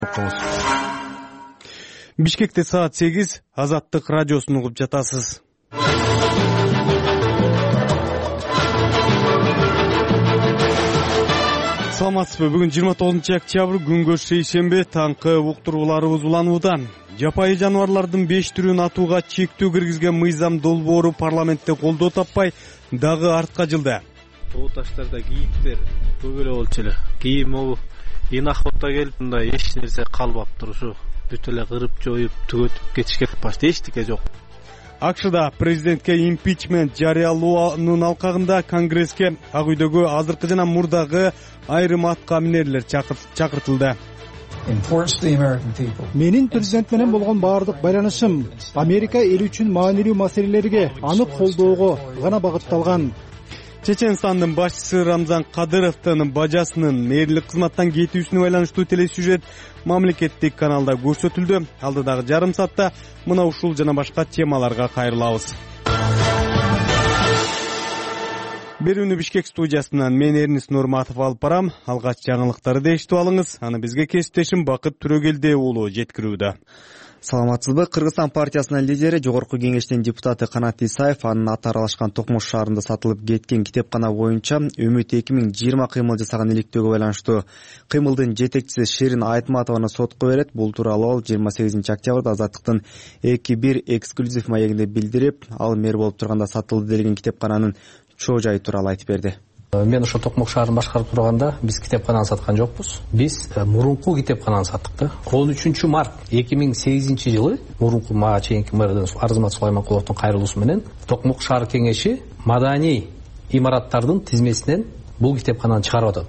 Бишкекте саат 8, Азаттык радиосун угуп жатасыз. Саламатсызбы? Бүгүн 29 октябрь, күнгө шейшембе, таңкы уктурууларыбыз уланууда. Жапайы жаныбарлардын 5 түрүн атууга чектөө киргизген мыйзам долбоору парламентте колдоо таппай, дагы артка жылды. Тоо таштарда кийиктер көп эле болчу эле. Кийим могу инахотто келип, мындай эч нерсе калбаптыр, ушу бүт эле кырып жоюп, түгөтүп кетишкен башка эчтеке жок. АКШда президентке импичмент жарыялоонун алкагында Конгресске Ак үйдөгү азыркы жана мурдагы айрым атка минерлер чакыртылды. Менин президент менен болгон баардык байланышым Америка эли үчүн маанилүү маселелерге аны колдоого гана багытталган. Чеченстандын башчысы Рамзан Кадыровдун бажасынын мэрлик кызматтан кетүүсүнө байланыштуу телесюжет мамлекеттик каналда көрсөтүлдү. Алдыдагы жарым саатта мына ушул жана башка темаларга кайрылабыз. Берүүнү Бишкек студиясынан мен Эрнис Нурматов алып барам. Алгач жаңылыктарды эшитип алыңыз. Аны бизге кесиптешим Бакыт Түрөгелди уулу жеткирүүдө. Саламатсызбы? Кыргызстан партиясынын лидери, жогорку кеңештин депутаты Канат Исаев анын аты аралашкан Токмош шаарында сатылып кеткен китепкана боюнча Үмүт 2020 кыймыл жасаган иликтөөгө байланыштуу. Кыймылдын жетекчиси Шерин Айтматованы сотко берет. Бул тууралуу ал 28 октябрда Азаттыктын 2-1 эксклюзив маегинде билдирип, ал мэр болуп турганда сатылды делген китепкананын чоо жайы тууралуу айтып берди. Мен ошо Токмок шаарын башкарып турганда биз китепкананы саткан жокпуз. Биз мурунку китепкананы саттык да. 13 март 2008 жылы мурунку мага чейинки мэрден Арзымат Сулайманкуловдун кайрылуусу менен Токмок шаар кеңеши маданий имараттардын тизмесинен бул китепкананы чыгарып атат.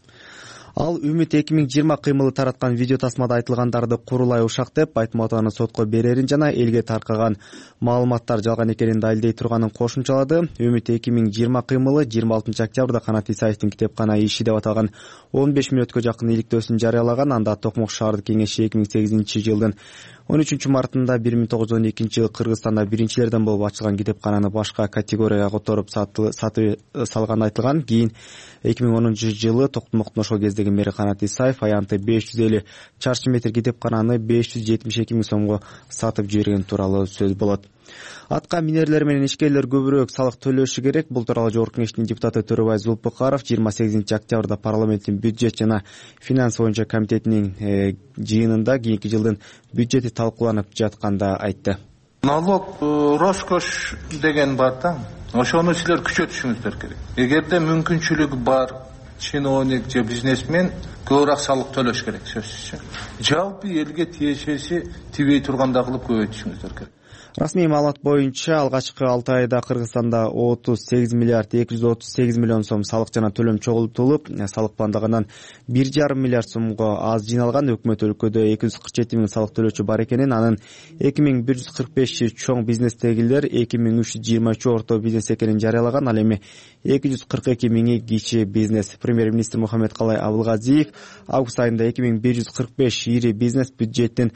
Ал Үмүт 2020 кыймылы тараткан видео тасмада айтылгандарды курулай ушак деп Айтматованы сотко берерин жана элге таркаган маалыматтар жалган экенин далилдей турганын кошумчалады. Үмүт 2020 кыймылы 26 октябрда Канат Исаевдин китепкана иши деп аталган 15 мүнөткө жакын иликтөөсүн жарыялаган. Анда Токмок шаардык кеңеши 2008 жылдын 13 мартында 1912 жылы Кыргызстанда биринчилерден болуп ачылган китепкананы башка категорияга которуп сатып салганы айтылган. Кийин 2010 жылы Токмоктун ошол кездеги мэри Канат Исаев аянты 550 чарчы метр китепкананы 572 миң сомго сатып жиберген тууралуу сөз болот. Атка минерлер менен ишкерлер көбүрөөк салык төлөшү керек. Бул тууралуу жогорку кеңештин депутаты Төрөбай Зулпукаров 28 октябрда парламенттин бюджет жана финанс боюнча комитетинин жыйынында кийинки жылдын бюджети талкууланып жатканда айтты. Налог роскош деген бар да. Ошону силер күчөтүшүңүздөр керек. Эгерде мүмкүнчүлүгү бар чиновник же бизнесмен көбүрөөк салык төлөш керек сөзсүз. Жалпы элге тиешеси тибей турганда кылып көбөйтүшүңүздөр керек. Расмий маалымат боюнча алгачкы 6 айда Кыргызстанда 38 миллиард 238 миллион сом салык жана төлөм чогултулуп, салык пландагынан 1,5 миллиард сомго аз жыйналган. Өкмөт өлкөдө 247 миң салык төлөөчү бар экенин, анын 2145 чоң бизнестегилер, 2323 орто бизнес экенин жарыялаган. Ал эми 242 миңи кичи бизнес. Премьер-министр Мухаммедкалай Абылгазиев август айында 2145 ири бизнес бюджеттин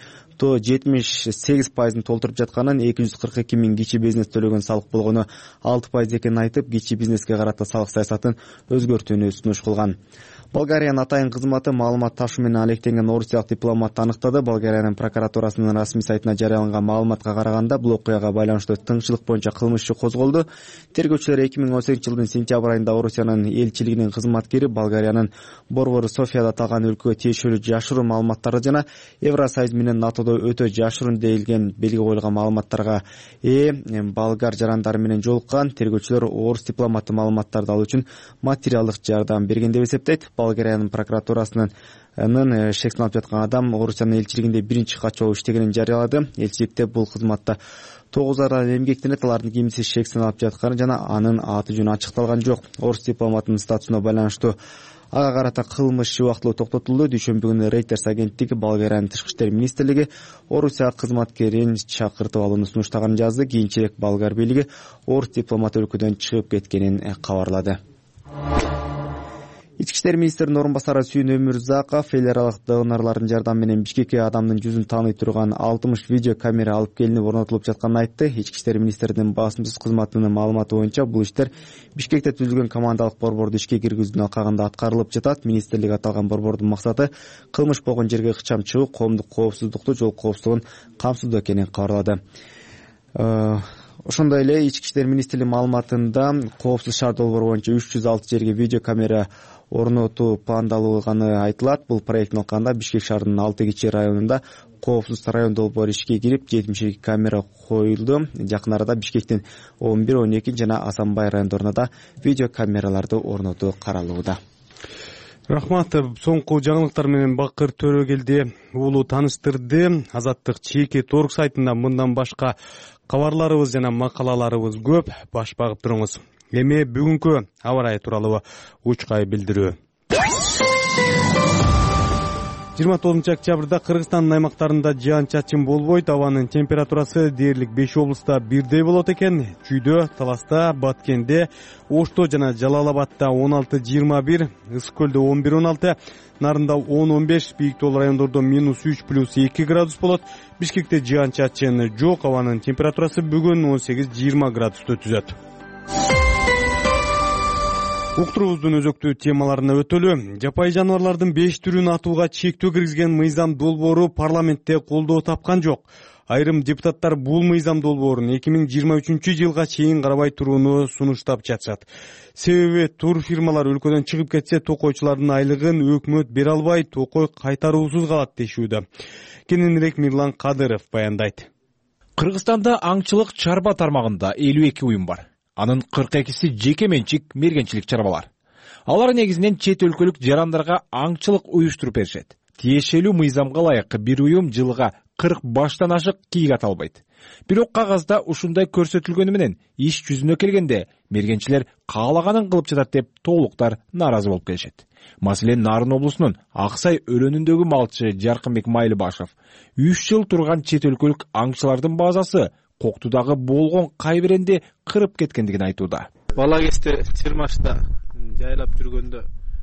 78% толтуруп жатканын, 242 миң кичи бизнес төлөгөн салык болгону 6% экенин айтып, кичи бизнеске карата салык саясатын өзгөртүүнү сунуш кылган. Болгариянын атайын кызматы маалымат ташуу менен алектенген орусиялык дипломатты аныктады. Болгариянын прокуратурасынын расмий сайтына жарыяланган маалыматка караганда, бул окуяга байланыштуу тыңчылык боюнча кылмыш иши козголду. Тергөөчүлөр 2018 жылдын сентябрь айында Орусиянын элчилигинин кызматкери Болгариянын борбору Софияда аталган өлкөгө тиешелүү жашыруун маалыматтарды жана Евросоюз менен НАТОдо өтө жашыруун дейилген белги коюлган маалыматтарга болгар жарандары менен жолуккан. Тергөөчүлөр орус дипломаты маалыматтарды алуу үчүн материалдык жардам берген деп эсептейт. Болгариянын прокуратурасынын шексин алып жаткан адам Орусиянын элчилигинде биринчи катчоо иштегенин жарыялады. Элчиликте бул кызматта 9 ай эмгектенет, алардын кимиси шексин алып жатканы жана анын аты жөнү ачыкталган жок. Орус дипломатынын статусуна байланыштуу ага карата кылмыш иши убактылуу токтотулду. Дүйшөмбү күнү Reuters агенттиги Болгариянын тышкы иштер министрлиги Орусия кызматкерин чакыртып алууну сунуштаганын жазды. Кийинчерээк болгар бийлиги орус дипломаты өлкөдөн чыгып кеткенин кабарлады. Ички иштер министринин орун басары Сүйүн Өмүрзаков федералдык донорлордун жардамы менен Бишкекке адамдын жүзүн тааный турган 60 видео камера алып келинип орнотулуп жатканын айтты. Ички иштер министринин басымсыз кызматынын маалыматы боюнча бул иштер Бишкекте түзүлгөн командалык борборду ишке киргизүүнүн алкагында аткарылып жатат. Министрлик аталган борбордун максаты кылмыш болгон жерге ыкчам чыгуу, коомдук коопсуздукту, жол коопсуздугун камсыздоо экенин кабарлады. Ошондой эле Ички иштер министрлигинин маалыматында коопсуз шаар долбоору боюнча 306 жерге видео камера орнотуу пландалганы айтылат. Бул проекттин алкагында Бишкек шаарынын 6 кичи районунда коопсуз район долбоору ишке кирип, 72 камера коюлду. Жакын арада Бишкектин 11, 12 жана Асанбай райондорунда да видео камераларды орнотуу каралууда. Рахмат. Соңку жаңылыктар менен Бакыр Төрөгелди уулу тааныштырды. Азаттык чеки торг сайтында мындан башка кабарларыбыз жана макалаларыбыз көп. Баш багып туруңуз. Эми бүгүнкү аба ырайы тууралуу учкай билдирүү. 29 октябрда Кыргызстандын аймактарында жаан-чачын болбойт. Абанын температурасы дээрлик 5 облуста бирдей болот экен. Чүйдө, Таласта, Баткенде, Ошто жана Жалал Абадда 16-21, Ысык көлдө 11-16, Нарында 10-15, бийик тоол райондордо -3+2 градус болот. Бишкекте жаан-чачын жок. Абанын температурасы бүгүн 18-20 градусту түзөт. Уктуруубуздун өзөктүү темаларына өтөлү. Жапайы жаныбарлардын 5 түрүн атууга чектөө киргизген мыйзам долбоору парламентте колдоо тапкан жок. Айрым депутаттар бул мыйзам долбоорун 2023 жылга чейин карабай турууну сунуштап жатышат. Себеби тур фирмалар өлкөдөн чыгып кетсе, токойчулардын айлыгын өкмөт бере албай, токой кайтаруусуз калат дешүүдө. Кененирээк Мирлан Кадыров баяндайт. Кыргызстанда аңчылык чарба тармагында 52 уюм бар. Анын 42-си жеке менчик мергенчилик чарбалар. Алар негизинен чет өлкөлүк жарандарга аңчылык уюштуруп беришет. Тиешелүү мыйзамга ылайык бир уюм жылга 40 баштан ашык кийик ата албайт. Бирок кагазда ушундай көрсөтүлгөнү менен иш жүзүнө келгенде мергенчилер каалаганын кылып жатат деп тоолуктар нааразы болуп келишет. Маселен, Нарын облусунун Аксай өрөөнүндөгү малчы Жаркынбек Майлыбашев 3 жыл турган чет өлкөлүк аңчылардын базасы Коктудагы болгон кайбиренди кырып кеткендигин айтууда. Бала кезде Чырмашта жайлап жүргөндө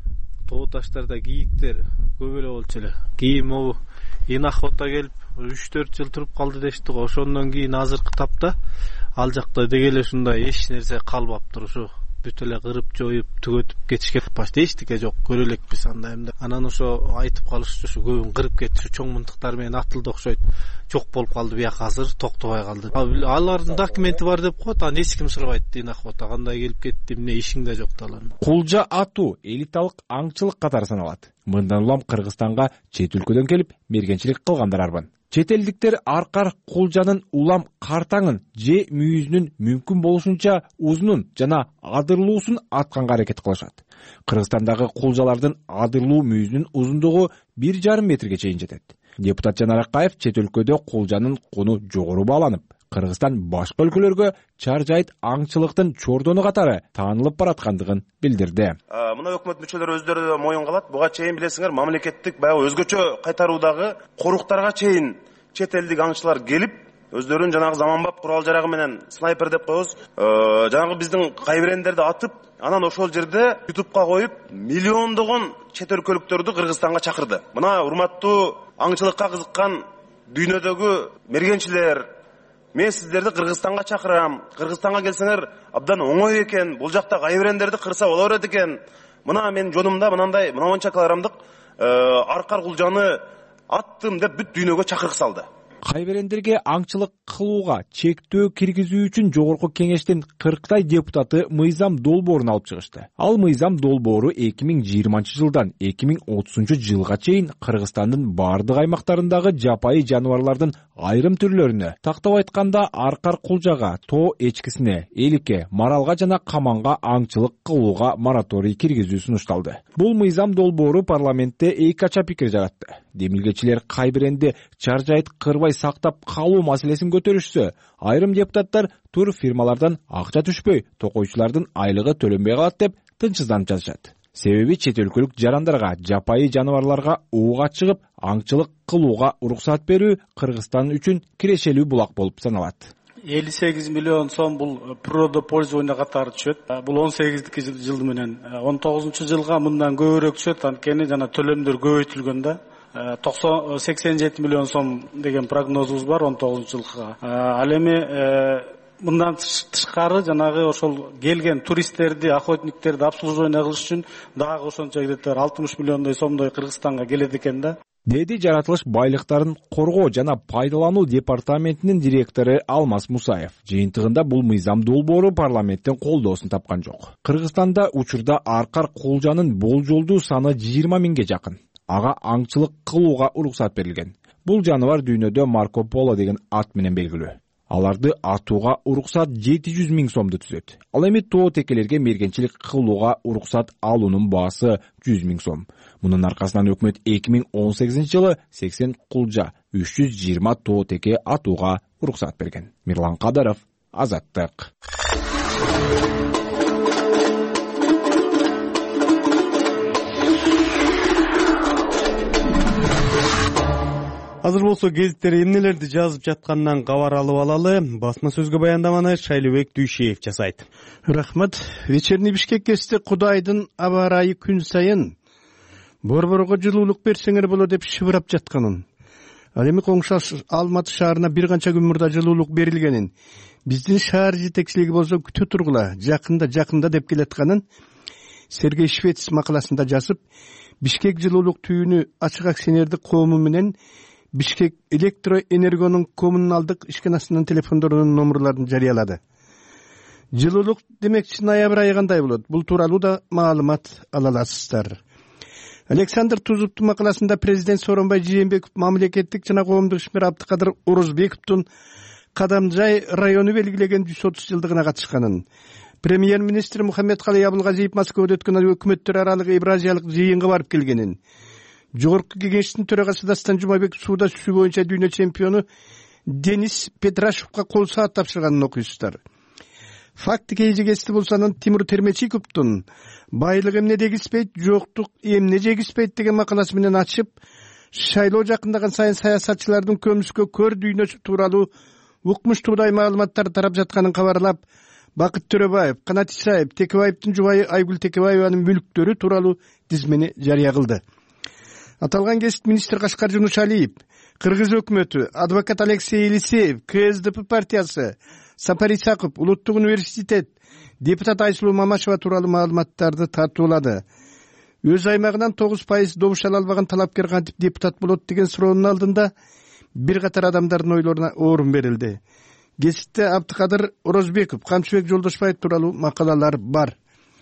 тоо таштарда кийиктер көп эле болчу эле. Кийин могу Инахота келип 3-4 жыл туруп калды дешти го. Ошондон кийин азыркы тапта ал жакта деги эле ушундай эч нерсе калбаптыр. Ушу бүт эле кырып жоюп түгөтүп кетишкен башта эчтеке жок, көрө элекпиз андай эмне. Анан ошо айтып калышчу, ушу көбүн кырып кетти, чоң мынтыктар менен атылды окшойт. Жок болуп калды, бияка азыр токтобой калды. Алардын документи бар деп коет, аны эч ким сурабайт. Инахота кандай келип кетти, эмне ишиң да жок да алардын. Кулжа атуу элиталык аңчылык катары саналат. Мындан улам Кыргызстанга чет өлкөдөн келип мергенчилик кылгандар арбан. Чет элдиктер аркар кулжанын улам картаңын же мүйүзүнүн мүмкүн болушунча узунун жана адырлуусун атканга аракет кылышат. Кыргызстандагы кулжалардын адырлуу мүйүзүнүн узундугу 1,5 метрге чейин жетет. Депутат Жанар Акаев чет өлкөдө кулжанын куну жогору бааланып, Кыргызстан башка өлкөлөргө чаржайыт аңчылыктын чордону катары таанылып бараткандыгын билдирди. Мына өкмөт мүчөлөрү өздөрү моюнга алат. Буга чейин билесиңер, мамлекеттик баягы өзгөчө кайтаруудагы коруктарга чейин чет элдик аңчылар келип, өздөрүнүн жанагы заманбап курал жарагы менен снайпер деп коебуз, жанагы биздин кайбирендерди атып, анан ошол жерде ютубка коюп, миллиондогон чет өлкөлүктөрдү Кыргызстанга чакырды. Мына урматтуу аңчылыкка кызыккан дүйнөдөгү мергенчилер, мен сиздерди Кыргызстанга чакырам. Кыргызстанга келсеңер абдан оңой экен. Бул жакта кайбирендерди кырса боло берет экен. Мына мен жонумда мынандай, мынанча килограммдык аркар кулжаны аттым деп бүт дүйнөгө чакырык салды. Кайберендерге аңчылык кылууга чектөө киргизүү үчүн жогорку кеңештин 40 депутаты мыйзам долбоорун алып чыгышты. Ал мыйзам долбоору 2020 жылдан 2030 жылга чейин Кыргызстандын бардык аймактарындагы жапайы жаныбарлардын айрым түрлөрүнө, тактап айтканда аркар кулжага, тоо эчкисине, эликке, маралга жана каманга аңчылык кылууга мораторий киргизүү сунушталды. Бул мыйзам долбоору парламентте эки ача пикир жаратты. Демилгечилер кайбиренди чаржайыт кырбай сактап калуу маселесин көтөрүшсө, айрым депутаттар тур фирмалардан акча түшпөй, токойчулардын айлыгы төлөнбөй калат деп тынчсызданып жатышат. Себеби чет өлкөлүк жарандарга, жапайы жаныбарларга ууга чыгып, аңчылык кылууга уруксат берүү Кыргызстан үчүн кирешелүү булак болуп саналат. 58 миллион сом бул природопользование катары түшөт. Бул 18 жыл менен 19 жылга мындан көбүрөөк түшөт. Анткени жана төлөмдөр көбөйтүлгөн да. 87 миллион сом деген прогнозубуз бар 19 жылга. Ал эми мындан тышкары жанагы ошол келген туристтерди, охотниктерди обслуживание кылыш үчүн дагы ошончо где-то 60 миллиондой сомдой Кыргызстанга келет экен да. Деди жаратылыш байлыктарын коргоо жана пайдалануу департаментинин директору Алмаз Мусаев. Жыйынтыгында бул мыйзам долбоору парламенттен колдоосун тапкан жок. Кыргызстанда учурда аркар кулжанын болжолдуу саны 20 миңге жакын. Ага аңчылык кылууга уруксат берилген. Бул жаныбар дүйнөдө Марко Поло деген ат менен белгилүү. Аларды атууга уруксат 700 миң сомду түзөт. Ал эми тоо текелерге мергенчилик кылууга уруксат алуунун баасы 100 миң сом. Мунун аркасынан өкмөт 2018 жылы 80 кулжа 320 тоо теке атууга уруксат берген. Мирлан Кадаров, Азаттык. Азыр болсо гезиттер эмнелерди жазып жатканынан кабар алып алалы. Басма сөзгө баяндаманы Шайлыбек Дүйшеев жасайт. Рахмат. Вечерний Бишкек кесте Кудайдын аба ырайы күн сайын борборго жылуулук берсеңер болот деп шыбырап жатканын. Ал эми коңшу Алматы шаарына бир канча күн мурда жылуулук берилгенин, биздин шаар жетекчилиги болсо күтө тургула, жакында деп келатканын Сергей Швец макаласында жазып, Бишкек жылуулук түйүнү ачык акционердик коому менен Бишкек электроэнергонун коммуналдык ишканасынын телефондорунун номерларын жарыялады. Жылуулук демекчи ноябрь айы кандай болот? Бул тууралуу да маалымат ала аласыздар. Александр Тузуптун макаласында президент Сооронбай Жээнбеков мамлекеттик жана коомдук ишмер Абдыкадыр Орозбековдун Кадамжай району белгилеген 130 жылдыгына катышканын, премьер-министр Мухаммедкалый Абылгазиев Москвада өткөн өкмөттөр аралык Евразиялык жыйынга барып келгенин, Жогорку кеңештин төрагасы Дастан Жумабеков сууда сүзүү боюнча дүйнө чемпиону Денис Петрашевка кол саат тапшырганын окуйсуздар. Факты кейжегести болсо анын Тимур Термечиковдун байлык эмне дегиспейт, жоктук эмне жегиспейт деген макаласы менен ачып, шайлоо жакындаган сайын саясатчылардын көмүскө көр дүйнөсү тууралуу укмуштуудай маалыматтар тарап жатканын кабарлап, Бакыт Төрөбаев, Канат Исаев, Текебаевдин жубайы Айгүл Текебаеванын мүлктөрү тууралуу тизмени жарыя кылды. Аталган кесип министр Кашкар Жунушалиев, Кыргыз өкмөтү, адвокат Алексей Елисеев, КСДП партиясы, Сапар Исаков, Улуттук университет, депутат Айсулуу Мамашева тууралуу маалыматтарды тартуулады. Өз аймагынан 9% добуш ала албаган талапкер кантип депутат болот деген суроонун алдында бир катар адамдардын ойлоруна орун берилди. Кесипте Абдыкадыр Орозбеков, Камчыбек Жолдошбаев тууралуу макалалар бар.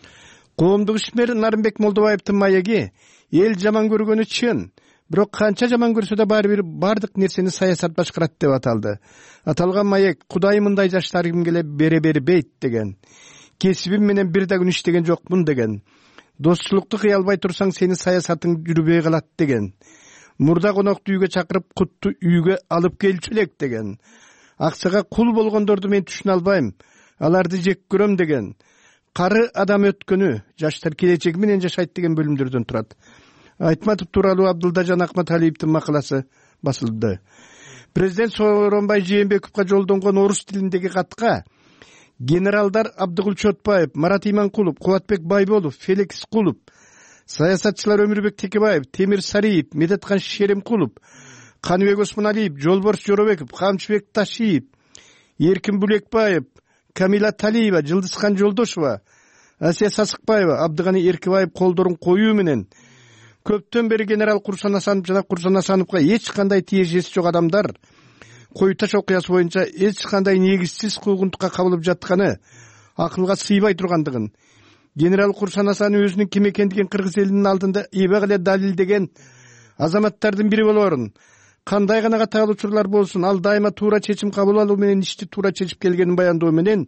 Коомдук ишмер Нарымбек Молдобаевдин маеги эл жаман көргөнү чын, бирок канча жаман көрсө да баары бардык нерсени саясат башкарат деп аталды. Аталган маек Кудай мындай жаштар кимге бере бербейт деген. Кесибим менен бир да күн иштеген жокмун деген. Достчулукту кыялбай турсаң сени саясатың жүрбөй калат деген. Мурда конокту үйгө чакырып кутту үйгө алып келчү элек деген. Акчага кул болгондорду мен түшүнө албайм, аларды жек көрөм деген. Кары адам өткөнү, жаштар келечеги менен жашайт деген бөлүмдөрдөн турат. Айтматов тууралуу Абдылдажан Акматалиевдин макаласы басылды. Президент Сооронбай Жээнбековго жолдонгон орус тилиндеги катка генералдар Абдыгүл Чотбаев, Марат Иманкулов, Кубатбек Байболов, Феликс Кулов, саясатчылар Өмүрбек Текебаев, Темир Сариев, Медеткан Шеремкулов, Каныбек Осмоналиев, Жолборс Жоробеков, Камчыбек Ташиев, Эркин Булекбаев, Камила Талиева, Жылдызхан Жолдошева, Асия Сасыкбаева, Абдыганы Эркебаев колдорун коюу менен көптөн бери генерал Курсан Асанов жана Курсан Асановго эч кандай тиешеси жок адамдар Кою Таш окуясы боюнча эч кандай негизсиз куугунтукка кабылып жатканы акылга сыйбай тургандыгын, генерал Курсан Асанов өзүнүн ким экендигин кыргыз элинин алдында эбек эле далилдеген азаматтардын бири болоорун, кандай гана катаал учурлар болсун, ал дайыма туура чечим кабыл алуу менен ишти туура чечип келгенин баяндоо менен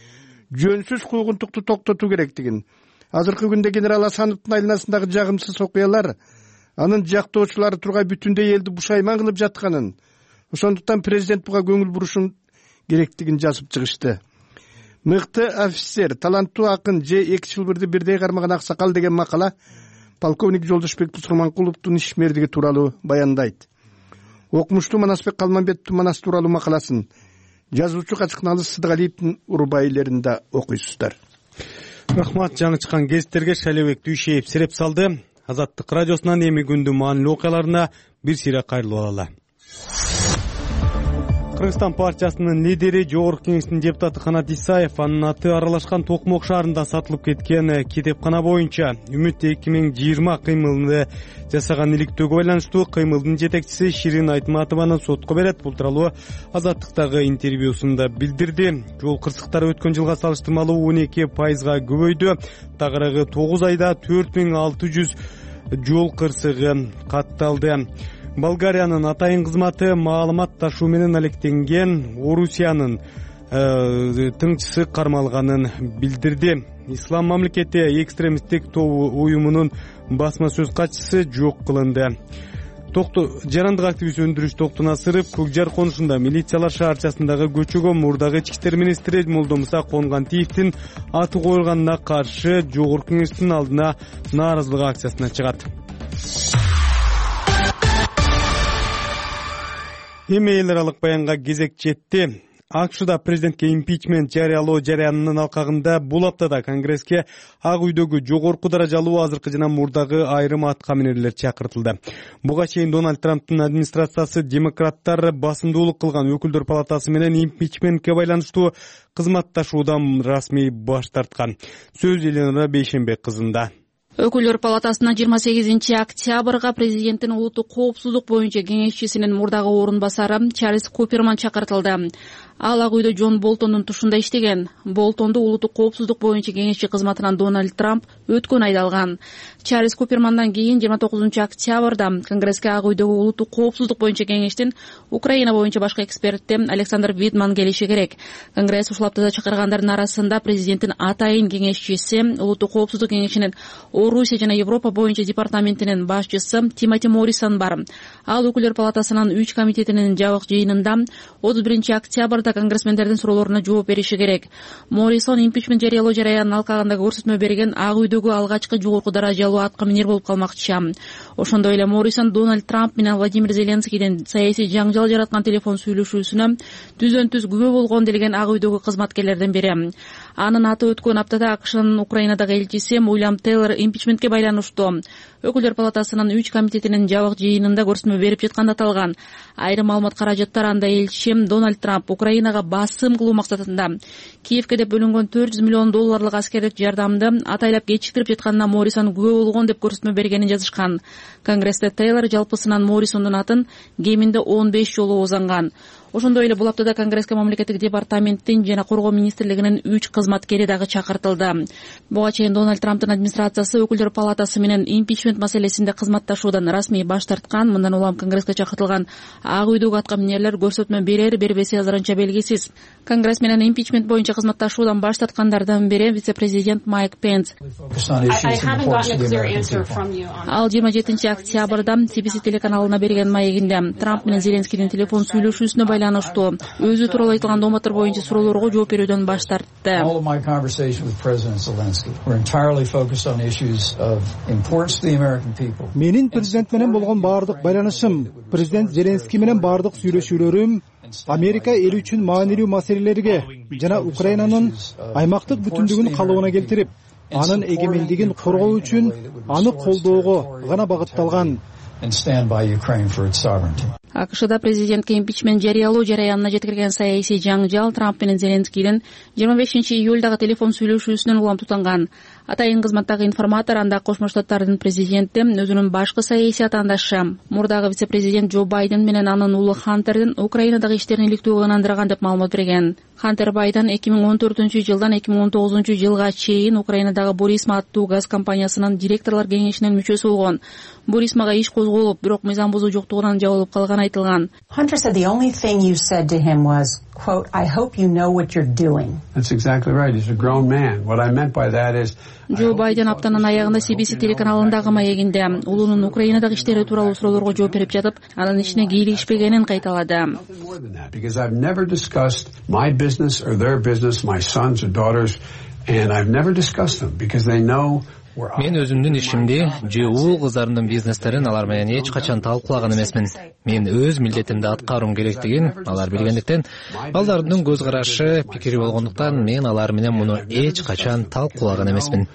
жөнсүз куугунтукту токтотуу керектигин, азыркы күндө генерал Асановдун айланасындагы жагымсыз окуялар анын жактоочулары тургай бүтүндөй элди бушайман кылып жатканын, ошондуктан президент буга көңүл бурушун керектигин жазып чыгышты. Мыкты офицер, таланттуу акын же 2 чылбырды бирдей кармаган аксакал деген макала полковник Жолдошбек Тускурманкуловдун ишмердиги тууралуу баяндайт. Окумуштуу Манасбек Калманбеттин Манас тууралуу макаласын жазуучу Качкыналы Сыдыгалиевдин урбайлерин да окуйсуздар. Рахмат, жаңы чыккан гезиттерге Шалебек Дүйшеев сереп салды. Азаттык радиосунан эми күндүн маанилүү окуяларына бир сыйра кайрылып алалы. Кыргызстан партиясынын лидери, Жогорку Кеңештин депутаты Канат Исаев анын аты аралашкан Токмок шаарында сатылып кеткен китепкана боюнча Үмүт 2020 кыймылды жасаган иликтөөгө байланыштуу кыймылдын жетекчиси Ширин Айтматованы сотко берет. Бул тууралуу Азаттыктагы интервьюсунда билдирди. Жол кырсыктары өткөн жылга салыштырмалуу 12%га көбөйдү. Тагыраагы 9 айда 4600 жол кырсыгы катталды. Болгариянын атайын кызматы маалымат ташуу менен алектенген Орусиянын тыңчысы кармалганын билдирди. Ислам мамлекети экстремисттик уюмунун басма сөз катчысы жок кылынды. Жарандык активист Өндүрүш Токтонасыров Көк Жар конушунда милициялар шаарчасындагы көчөгө мурдагы ички иштер министри Молдомуса Конгантиевдин аты коюлганына каршы Жогорку Кеңештин алдына нааразылык акциясына чыгат. Эми эл аралык баянга кезек жетти. АКШда президентке импичмент жарыялоо жарыянынын алкагында бул аптада Конгресске Ак үйдөгү жогорку даражалуу азыркы жана мурдагы айрым аткаминерлер чакыртылды. Буга чейин Дональд Трамптын администрациясы демократтар басымдуулук кылган өкүлдөр палатасы менен импичментке байланыштуу кызматташуудан расмий баш тарткан. Сөз Елена Бейшенбек кызында. Өкүлдөр палатасына 28 октябрга президенттин улуттук коопсуздук боюнча кеңешчисинин мурдагы орун басары Чарльз Куперман чакыртылды. Ал Ак үйдө Джон Болтондун тушунда иштеген. Болтонду улуттук коопсуздук боюнча кеңешчи кызматынан Дональд Трамп өткөн айда алган. Чарльз Купермандан кийин 29 октябрда Конгресске Ак үйдөгү улуттук коопсуздук боюнча кеңештин Украина боюнча башкы эксперти Александр Витман келиши керек. Конгресс ушул аптада чакыргандардын арасында президенттин атайын кеңешчиси, улуттук коопсуздук кеңешинин Орусия жана Европа боюнча департаментинин башчысы Тимоти Моррисон бар. Ал өкүлдөр палатасынын 3 комитетинин жабык жыйынында 31 октябрда конгрессмендердин суроолоруна жооп бериши керек. Моррисон импичмент жарыялоо жараянынын алкагында көрсөтмө берген Ак үйдөгү алгачкы жогорку даражалуу аткаминер болуп калмакчы. Ошондой эле Моррисон Дональд Трамп менен Владимир Зеленскийдин саясий жаңжал жараткан телефон сүйлөшүүсүнө түзөн-түз күбө болгон делген Ак үйдөгү кызматкерлерден бири. Анын аты өткөн аптада АКШнын Украинадагы элчиси Уильям Тейлор импичментке байланыштуу өкүлдөр палатасынын 3 комитетинин жабык жыйынында көрсөтмө берип жатканда аталган. Айрым маалымат каражаттар анда элчи Дональд Трамп Украинага басым кылуу максатында Киевке деп бөлүнгөн $400 миллион аскердик жардамды атайлап кечиктирип жатканына Моррисон күбө болгон деп көрсөтмө бергенин жазышкан. Конгрессте Тейлор жалпысынан Моррисондун атын кеминде 15 жолу озанган. Ошондой эле бул аптада Конгресске мамлекеттик департаменттин жана коргоо министрлигинин 3 кызматкери дагы чакыртылды. Буга чейин Дональд Трамптын администрациясы өкүлдөр палатасы менен импичмент маселесинде кызматташуудан расмий баш тарткан. Мындан улам Конгресске чакыртылган Ак үйдөгү аткаминерлер көрсөтмө берер бербеси азырынча белгисиз. Конгресс менен импичмент боюнча кызматташуудан баш тарткандардын бири вице-президент Майк Пенс. Ал 27 октябрда CBS телеканалына берген маегинде Трамп менен Зеленскийдин телефон сүйлөшүүсүнө байланыштуу өзү тууралуу айтылган дооматтар боюнча суроолорго жооп берүүдөн баш тартты. Менин президент менен болгон баардык байланышым, президент Зеленский менен баардык сүйлөшүүлөрүм Америка эли үчүн маанилүү маселелерге жана Украинанын аймактык бүтүндүгүн калыбына келтирип, анын эгемендигин коргоо үчүн аны колдоого гана багытталган. АКШда президентке импичмент жарыялоо жараянына жеткирген саясий жаңжал Трамп менен Зеленскийдин 25 июлдагы телефон сүйлөшүүсүнөн улам тутанган. Атайын кызматтагы информатор анда Кошмо Штаттардын президенти өзүнүн башкы саясий атаандашы мурдагы вице-президент Джо Байден менен анын уулу Хантердин Украинадагы иштерин иликтөөгө ынандырган деп маалымат берген. Хантер Байден 2014 жылдан 2019 жылга чейин Украинадагы Бурисма аттуу газ компаниясынын директорлор кеңешинин мүчөсү болгон. Бурисмага иш козголуп, бирок мыйзам бузуу жоктугунан жабылып калган айтылган. Hunter said the only thing you said to him was, quote, I hope you know what you're doing. That's exactly right. He's a grown man. What I meant by that is Джо Байден аптанын аягында CBS телеканалындагы маегинде улунун Украинадагы иштери тууралуу суроолорго жооп берип жатып, анын ишине кийлигишпегенин кайталады. Because I've never discussed my business or their business, my sons or daughters, and I've never discussed them because they know Мен өзүмдүн ишимди же уул кыздарымдын бизнестерин алар менен эч качан талкуулаган эмесмин. Мен өз милдетимди аткаруум керектигин алар билгендиктен, балдарымдын көз карашы, пикири болгондуктан мен алар менен муну эч качан талкуулаган эмесмин.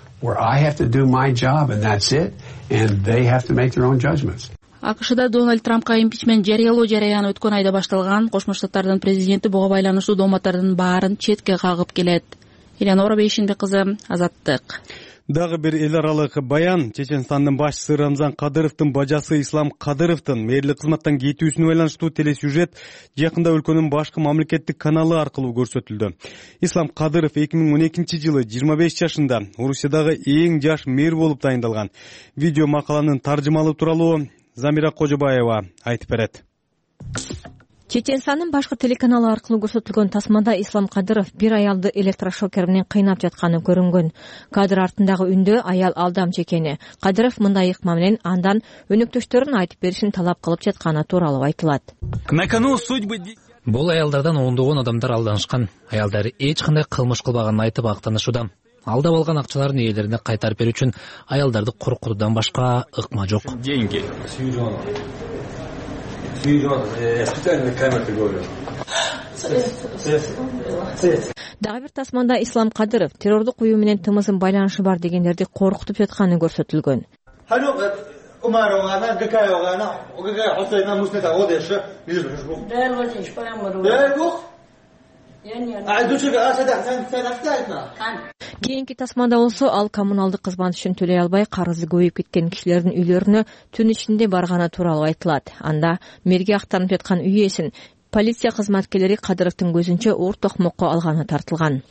АКШда Дональд Трампка импичмент жарыялоо жараяны өткөн айда башталган. Кошмо Штаттардын президенти буга байланыштуу дооматтардын баарын четке кагып келет. Элеонора Бейшинбек кызы, Азаттык. Дагы бир эл аралык баян. Чеченстандын башчысы Рамзан Кадыровдун бажасы Ислам Кадыровдун мэрлик кызматтан кетүүсүнө байланыштуу телесюжет жакында өлкөнүн башкы мамлекеттик каналы аркылуу көрсөтүлдү. Ислам Кадыров 2012-жылы 25 жашында Орусиядагы эң жаш мэр болуп дайындалган. Видео макаланын таржымалуу тууралуу Замира Кожобаева айтып берет. Чеченстандын башкы телеканалы аркылуу көрсөтүлгөн тасмада Ислам Кадыров бир аялды электрошокер менен кыйнап жатканы көрүнгөн. Кадыр артындагы үндө аял алдамчы экени, Кадыров мындай ыкма менен андан өнөктөштөрүн айтып беришин талап кылып жатканы тууралуу айтылат. Бул аялдардан ондогон адамдар алданышкан. Аялдар эч кандай кылмыш кылбаганын айтып актанышууда. Алдап алган акчалардын ээлерине кайтарып берүү үчүн аялдарды коркутуудан башка ыкма жок. Дагы бир тасманда Ислам Кадыров террордук уюм менен тымызын байланышы бар дегендерди коркутуп жатканы көрсөтүлгөн. Кийинки тасмада болсо ал коммуналдык кызмат үчүн төлөй албай карызы көбөйүп кеткен кишилердин үйлөрүнө түн ичинде барганы тууралуу айтылат. Анда мэрге актанып жаткан үй ээсин полиция кызматкерлери Кадыровдун көзүнчө уур токмокко алганы тартылган.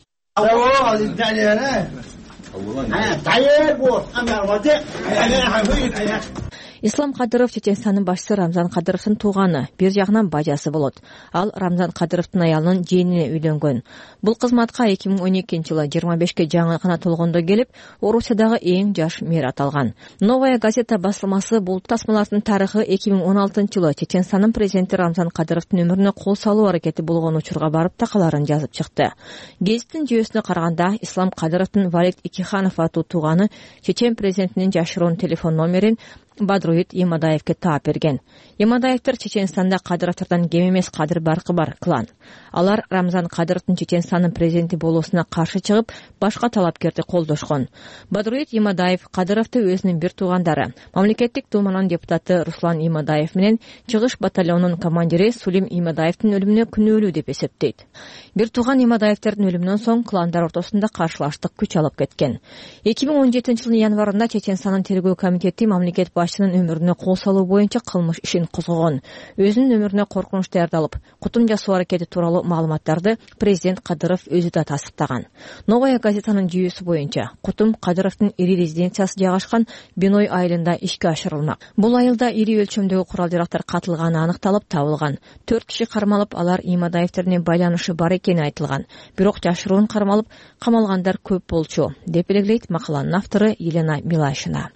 Ислам Кадыров Чеченстандын башчысы Рамзан Кадыровдун тууганы, бир жагынан бажасы болот. Ал Рамзан Кадыровдун аялынын жээнине үйлөнгөн. Бул кызматка 2012-жылы 25-ке жаңы гана толгондо келип, Орусиядагы эң жаш мэр аталган. Новая газета басылмасы бул тасмалардын тарыхы 2016-жылы Чеченстандын президенти Рамзан Кадыровдун өмүрүнө кол салуу аракети болгон учурга барып такаларын жазып чыкты. Гезиттин жүйөсүнө караганда, Ислам Кадыровдун Валид Икиханов аттуу тууганы Чечен президентинин жашыруун телефон номерин Бадруит Имадаевке таап берген. Имадаевдер Чеченстанда Кадыровдордон кем эмес Кадыр баркы бар клан. Алар Рамзан Кадыровдун Чеченстандын президенти болуусуна каршы чыгып, башка талапкерди колдошкон. Бадруит Имадаев Кадыровду өзүнүн бир туугандары, мамлекеттик думанын депутаты Руслан Имадаев менен чыгыш батальонунун командири Сулим Имадаевдин өлүмүнө күнөөлүү деп эсептейт. Бир тууган Имадаевдердин өлүмүнөн соң кландар ортосунда каршылаштык күч алып кеткен. 2017-жылдын январында Чеченстандын тергөө комитети мамлекет башчынын өмүрүнө кол салуу боюнча кылмыш ишин козгогон. Өзүнүн өмүрүнө коркунуч даярдалып, кутум жасоо аракети тууралуу маалыматтарды президент Кадыров өзү да тастыктаган. Новая газетанын жүйөсү боюнча Кутум Кадыровдун ири резиденциясы жайгашкан Биной айылында ишке ашырылмак. Бул айылда ири өлчөмдөгү курал-жарактар катылганы аныкталып табылган. 4 киши кармалып, алар Имадаевдер менен байланышы бар экени айтылган. Бирок жашыруун кармалып, камалгандар көп болчу, деп белгилейт макаланын автору Елена Милашина.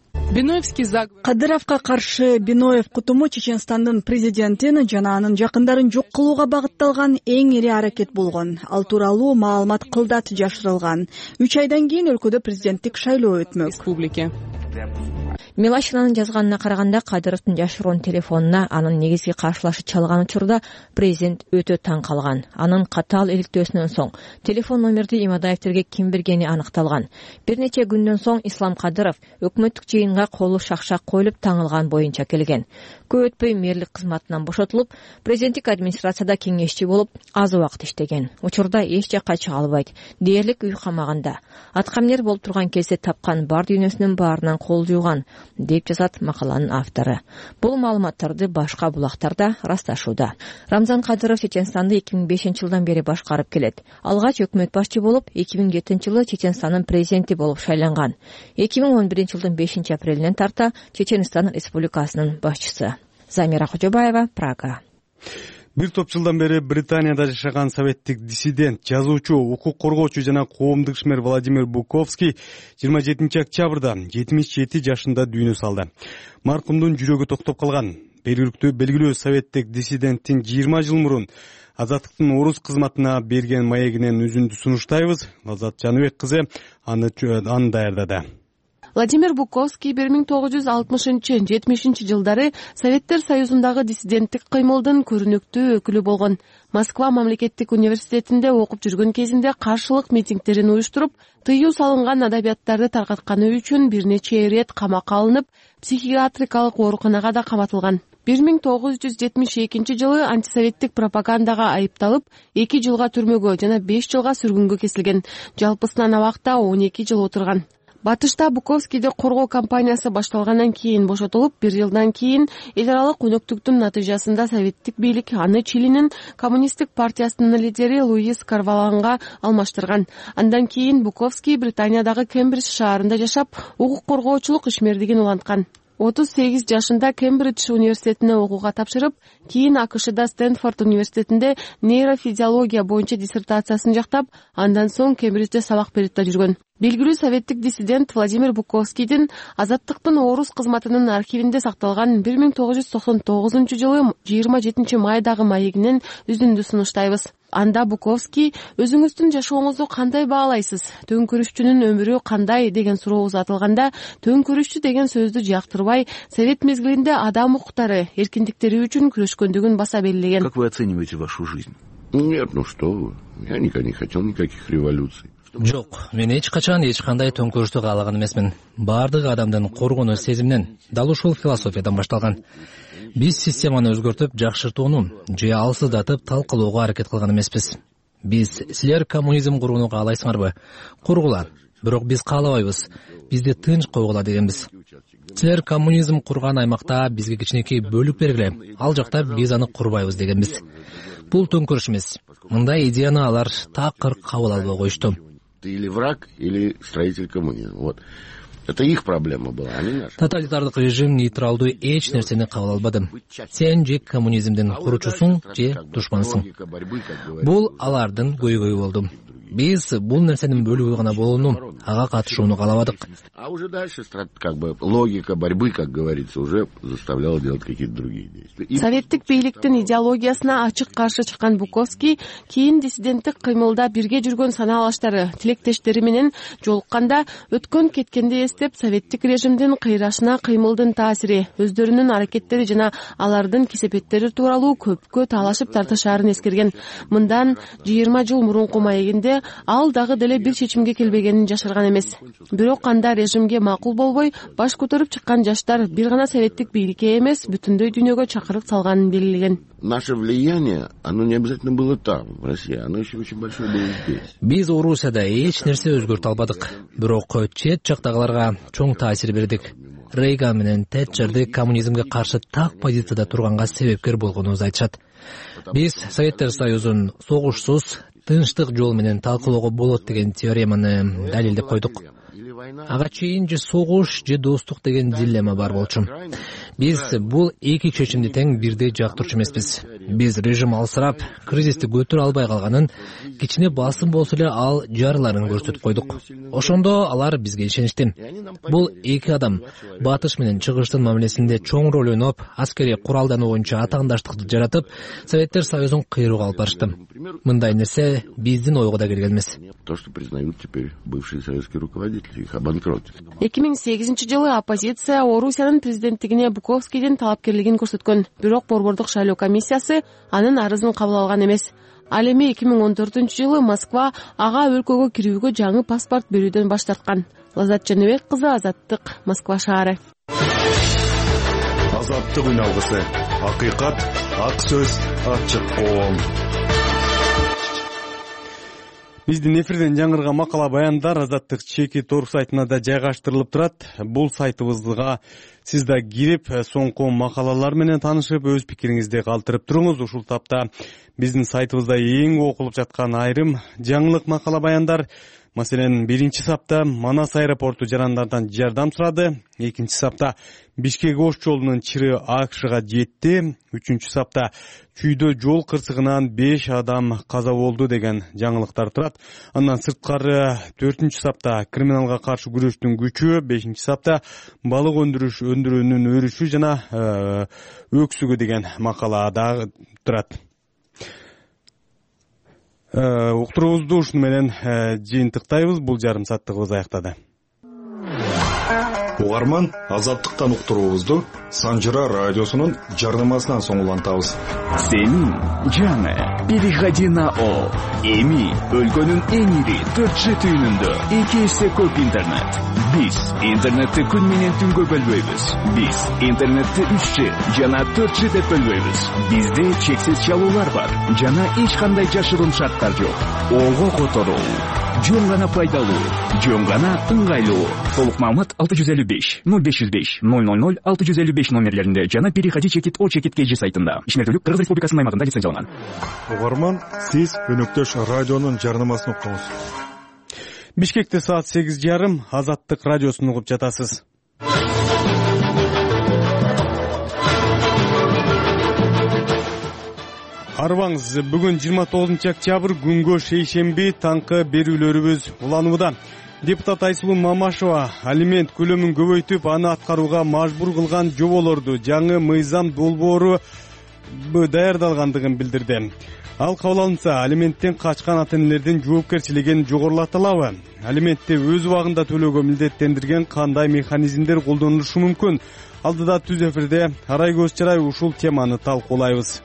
Кадыровго каршы Биноев кутуму Чеченстандын президентин жана анын жакындарын жок кылууга багытталган эң ири аракет болгон. Ал тууралуу маалымат кылдат жашырылган. 3 айдан кийин өлкөдө президенттик шайлоо өтмөк. Милашинанын жазганына караганда, Кадыровдун жашыруун телефонуна анын негизги каршылашы чалган учурда президент өтө таң калган. Анын катаал иликтөөсүнөн соң телефон номерди Имадаевтерге ким бергени аныкталган. Бир нече күндөн соң Ислам Кадыров өкмөттүк жыйынга колу шакшак коюлуп таңылган боюнча келген. Көп өтпөй мэрлик кызматынан бошотулуп, президенттик администрацияда кеңешчи болуп, аз убакыт иштеген. Учурда эч жакка чыга албайт. Дээрлик үй камагында. Аткаминер болуп турган кезде тапкан бар дүйнөсүнүн баарынан кол жууган, деп жазат макаланын автору. Бул маалыматтарды башка булактарда ырасташууда. Рамзан Кадыров Чеченстанды 2005-жылдан бери башкарып келет. Алгач өкмөт башчы болуп, 2007-жылы Чеченстандын президенти болуп шайланган. 2011-жылдын 5-апрелинен тарта Чеченстан Республикасынын башчысы. Замира Кожобаева, Прага. Бир топ жылдан бери Британияда жашаган советтик диссидент, жазуучу, укук коргоочу жана коомдук ишмер Владимир Буковский 27 октябрда 77 жашында дүйнө салды. Маркумдун жүрөгү токтоп калган. Белгилүү советтик диссиденттин 20 жыл мурун Азаттыктын орус кызматына берген маегинен үзүндү сунуштайбыз. Азат Жаныбек кызы аны даярдады. Владимир Буковский 1960-70 жылдары Советтер Союзундагы диссиденттик кыймылдын көрүнүктүү өкүлү болгон. Москва мамлекеттик университетинде окуп жүргөн кезинде каршылык митингдерин уюштуруп, тыюу салынган адабияттарды таркатканы үчүн бир нече ирет камакка алынып, психиатрикалык ооруканага да каматылган. 1972 жылы антисоветтик пропагандага айыпталып, 2 жылга түрмөгө жана 5 жылга сүргүнгө кесилген. Жалпысынан абакта 12 жыл отурган. Батышта Буковскийди коргоо кампаниясы башталгандан кийин бошотулуп, 1 жылдан кийин эл аралык өнөктүктүн натыйжасында советтик бийлик аны Чилинин коммунисттик партиясынын лидери Луис Карваланга алмаштырган. Андан кийин Буковский Британиядагы Кембридж шаарында жашап, укук коргоочулук ишмердигин уланткан. 38 жашында Кембридж университетине окууга тапшырып, кийин АКШда Стэнфорд университетинде нейрофизиология боюнча диссертациясын жактап, андан соң Кембриджде сабак берип да жүргөн. Белгилүү советтик диссидент Владимир Буковскийдин Азаттыктын орус кызматынын архивинде сакталган 1999 жылы 27 майдагы маегинен үзүндү сунуштайбыз. Анда Буковский өзүңүздүн жашооңузду кандай баалайсыз? Төңкүрүшчүнүн өмүрү кандай деген суроо узатылганда, төңкүрүшчү деген сөздү жактырбай, совет мезгилинде адам укуктары, эркиндиктери үчүн күрөшкөндүгүн баса белгилеген. Как вы оцениваете вашу жизнь? Нет, ну что вы. Я никогда не хотел никаких революций. Жок, мен эч качан эч кандай төңкүрүштү каалаган эмесмин. Бардыгы адамдын коргонуч сезиминен, дал ушул философиядан башталган. Биз системаны өзгөртүп, жакшыртууну же алсыздатып талкалоого аракет кылган эмеспиз. Биз силер коммунизм курууну каалайсыңарбы? Кургула. Бирок биз каалабайбыз. Бизди тынч койгула дегенбиз. Силер коммунизм курган аймакта бизге кичинекей бөлүк бергиле. Ал жакта биз аны курбайбыз дегенбиз. Бул төңкүрүш эмес. Мындай идеяны алар такыр кабыл албай коюшту. Ты или враг, или строитель коммунизма. Вот. Это их проблема была, а не наша. Тоталитардык режим нейтралдуу эч нерсени кабыл албады. Сен же коммунизмдин куруучусуң, же душмансың. Бул алардын көйгөйү болду. Биз бул нерсенин бөлүгү гана болууну, ага катышууну каалабадык. А уже дальше как бы логика борьбы, как говорится, уже заставляла делать какие-то другие действия. Советтик бийликтин идеологиясына ачык каршы чыккан Буковский кийин диссиденттик кыймылда бирге жүргөн санаалаштары, тилектештери менен жолукканда өткөн кеткенди эстеп, советтик режимдин кыйрашына кыймылдын таасири, өздөрүнүн аракеттери жана алардын кесепеттери тууралуу көпкө талашып тартышаарын эскерген. Мындан 20 жыл мурунку маегинде ал дагы деле бир чечимге келбегенин жашырган эмес. Бирок анда режимге макул болбой, баш көтөрүп чыккан жаштар бир гана советтик бийликке эмес, бүтүндөй дүйнөгө чакырык салганын белгилеген. Наше влияние, оно не обязательно было там, в России, оно еще очень большое было здесь. Биз Орусияда эч нерсе өзгөртө албадык. Бирок чет жактагыларга чоң таасир бердик. Рейган менен Тэтчерди коммунизмге каршы так позицияда турганга себепкер болгонубузду айтышат. Биз Советтер Союзун согушсуз, тынчтык жол менен талкалоого болот деген теореманы далилдеп койдук. Ага чейин же согуш, же достук деген дилемма бар болчу. Биз бул эки чечимди тең бирдей жактырчу эмеспиз. Биз режим алсырап, кризисти көтөрө албай калганын, кичине басым болсо эле ал жарыларын көрсөтүп койдук. Ошондо алар бизге ишеништи. Бул эки адам батыш менен чыгыштын мамилесинде чоң роль ойноп, аскерий куралдануу боюнча атаандаштыкты жаратып, Советтер Союзун кыйрууга алып барышты. Мындай нерсе биздин ойго да келген эмес. То, что признают теперь бывшие советские руководители, их обанкротили. 2008 жылы оппозиция Орусиянын президенттигине Буковскийдин талапкерлигин көрсөткөн. Бирок Борбордук шайлоо комиссиясы анын арызын кабыл алган эмес. Ал эми 2014 жылы Москва ага өлкөгө кирүүгө жаңы паспорт берүүдөн баш тарткан. Лазат Жаныбек кызы, Азаттык, Москва шаары. Азаттык үн алгысы. Акыйкат, ак сөз, ачык коом. Биздин эфирден жаңырган макала баяндар Азаттык чеки торг сайтына да жайгаштырылып турат. Бул сайтыбызга сиз да кирип, соңку макалалар менен таанышып, өз пикириңизди калтырып туруңуз. Ушул тапта биздин сайтыбызда эң окулуп жаткан айрым жаңылык макала баяндар. Маселен, 1-сапта Манас аэропорту жарандардан жардам сурады. 2-сапта Бишкек Ош жолунун чыры АКШга жетти. 3-сапта чүйдө жол кырсыгынан 5 адам каза болду деген жаңылыктар турат. Андан сырткары 4-сапта криминалга каршы күрөштүн күчү, 5-сапта балык өндүрүүнүн өрүшү жана өксүгү деген макала да турат. Уктуруубузду ушуну менен жыйынтыктайбыз. Бул жарым сааттыгыбыз аяктады. Угарман Азаттыктан уктуруубузду Санжыра радиосунун жарнамасынан соң улантабыз. Сенин жаңы переходи на О. Эми өлкөнүн эң ири 4G түйүнүндө 2 эсе көп интернет. Биз интернетти күн менен түнгө бөлбөйбүз. Биз интернетти 3G жана 4G деп бөлбөйбүз. Бизде чексиз чалуулар бар жана эч кандай жашыруун шарттар жок. Ого которуу жөн гана пайдалуу, жөн гана ыңгайлуу. Толук маалымат 655 0505 000 655 номерлеринде жана переходи-о-kg сайтында. Ишмердүүлүк Кыргыз Республикасынын аймагында лицензияланган. Угарман, сиз өнөктөш радионун жарнамасын уктуңуз. Бишкекте саат 8:30 Азаттык радиосун угуп жатасыз. Арбаңыз, бүгүн 29 октябрь күнгө шейшемби таңкы берүүлөрүбүз уланууда. Депутат Айсулуу Мамашева алимент көлөмүн көбөйтүп, аны аткарууга мажбур кылган жоболорду жаңы мыйзам долбоору даярдалгандыгын билдирди. Ал кабыл алынса, алименттен качкан ата-энелердин жоопкерчилигин жогорулатылабы? Алиментти өз убагында төлөөгө милдеттендирген кандай механизмдер колдонулушу мүмкүн? Алдыда түз эфирде Арай Көз Чарай ушул теманы талкуулайбыз.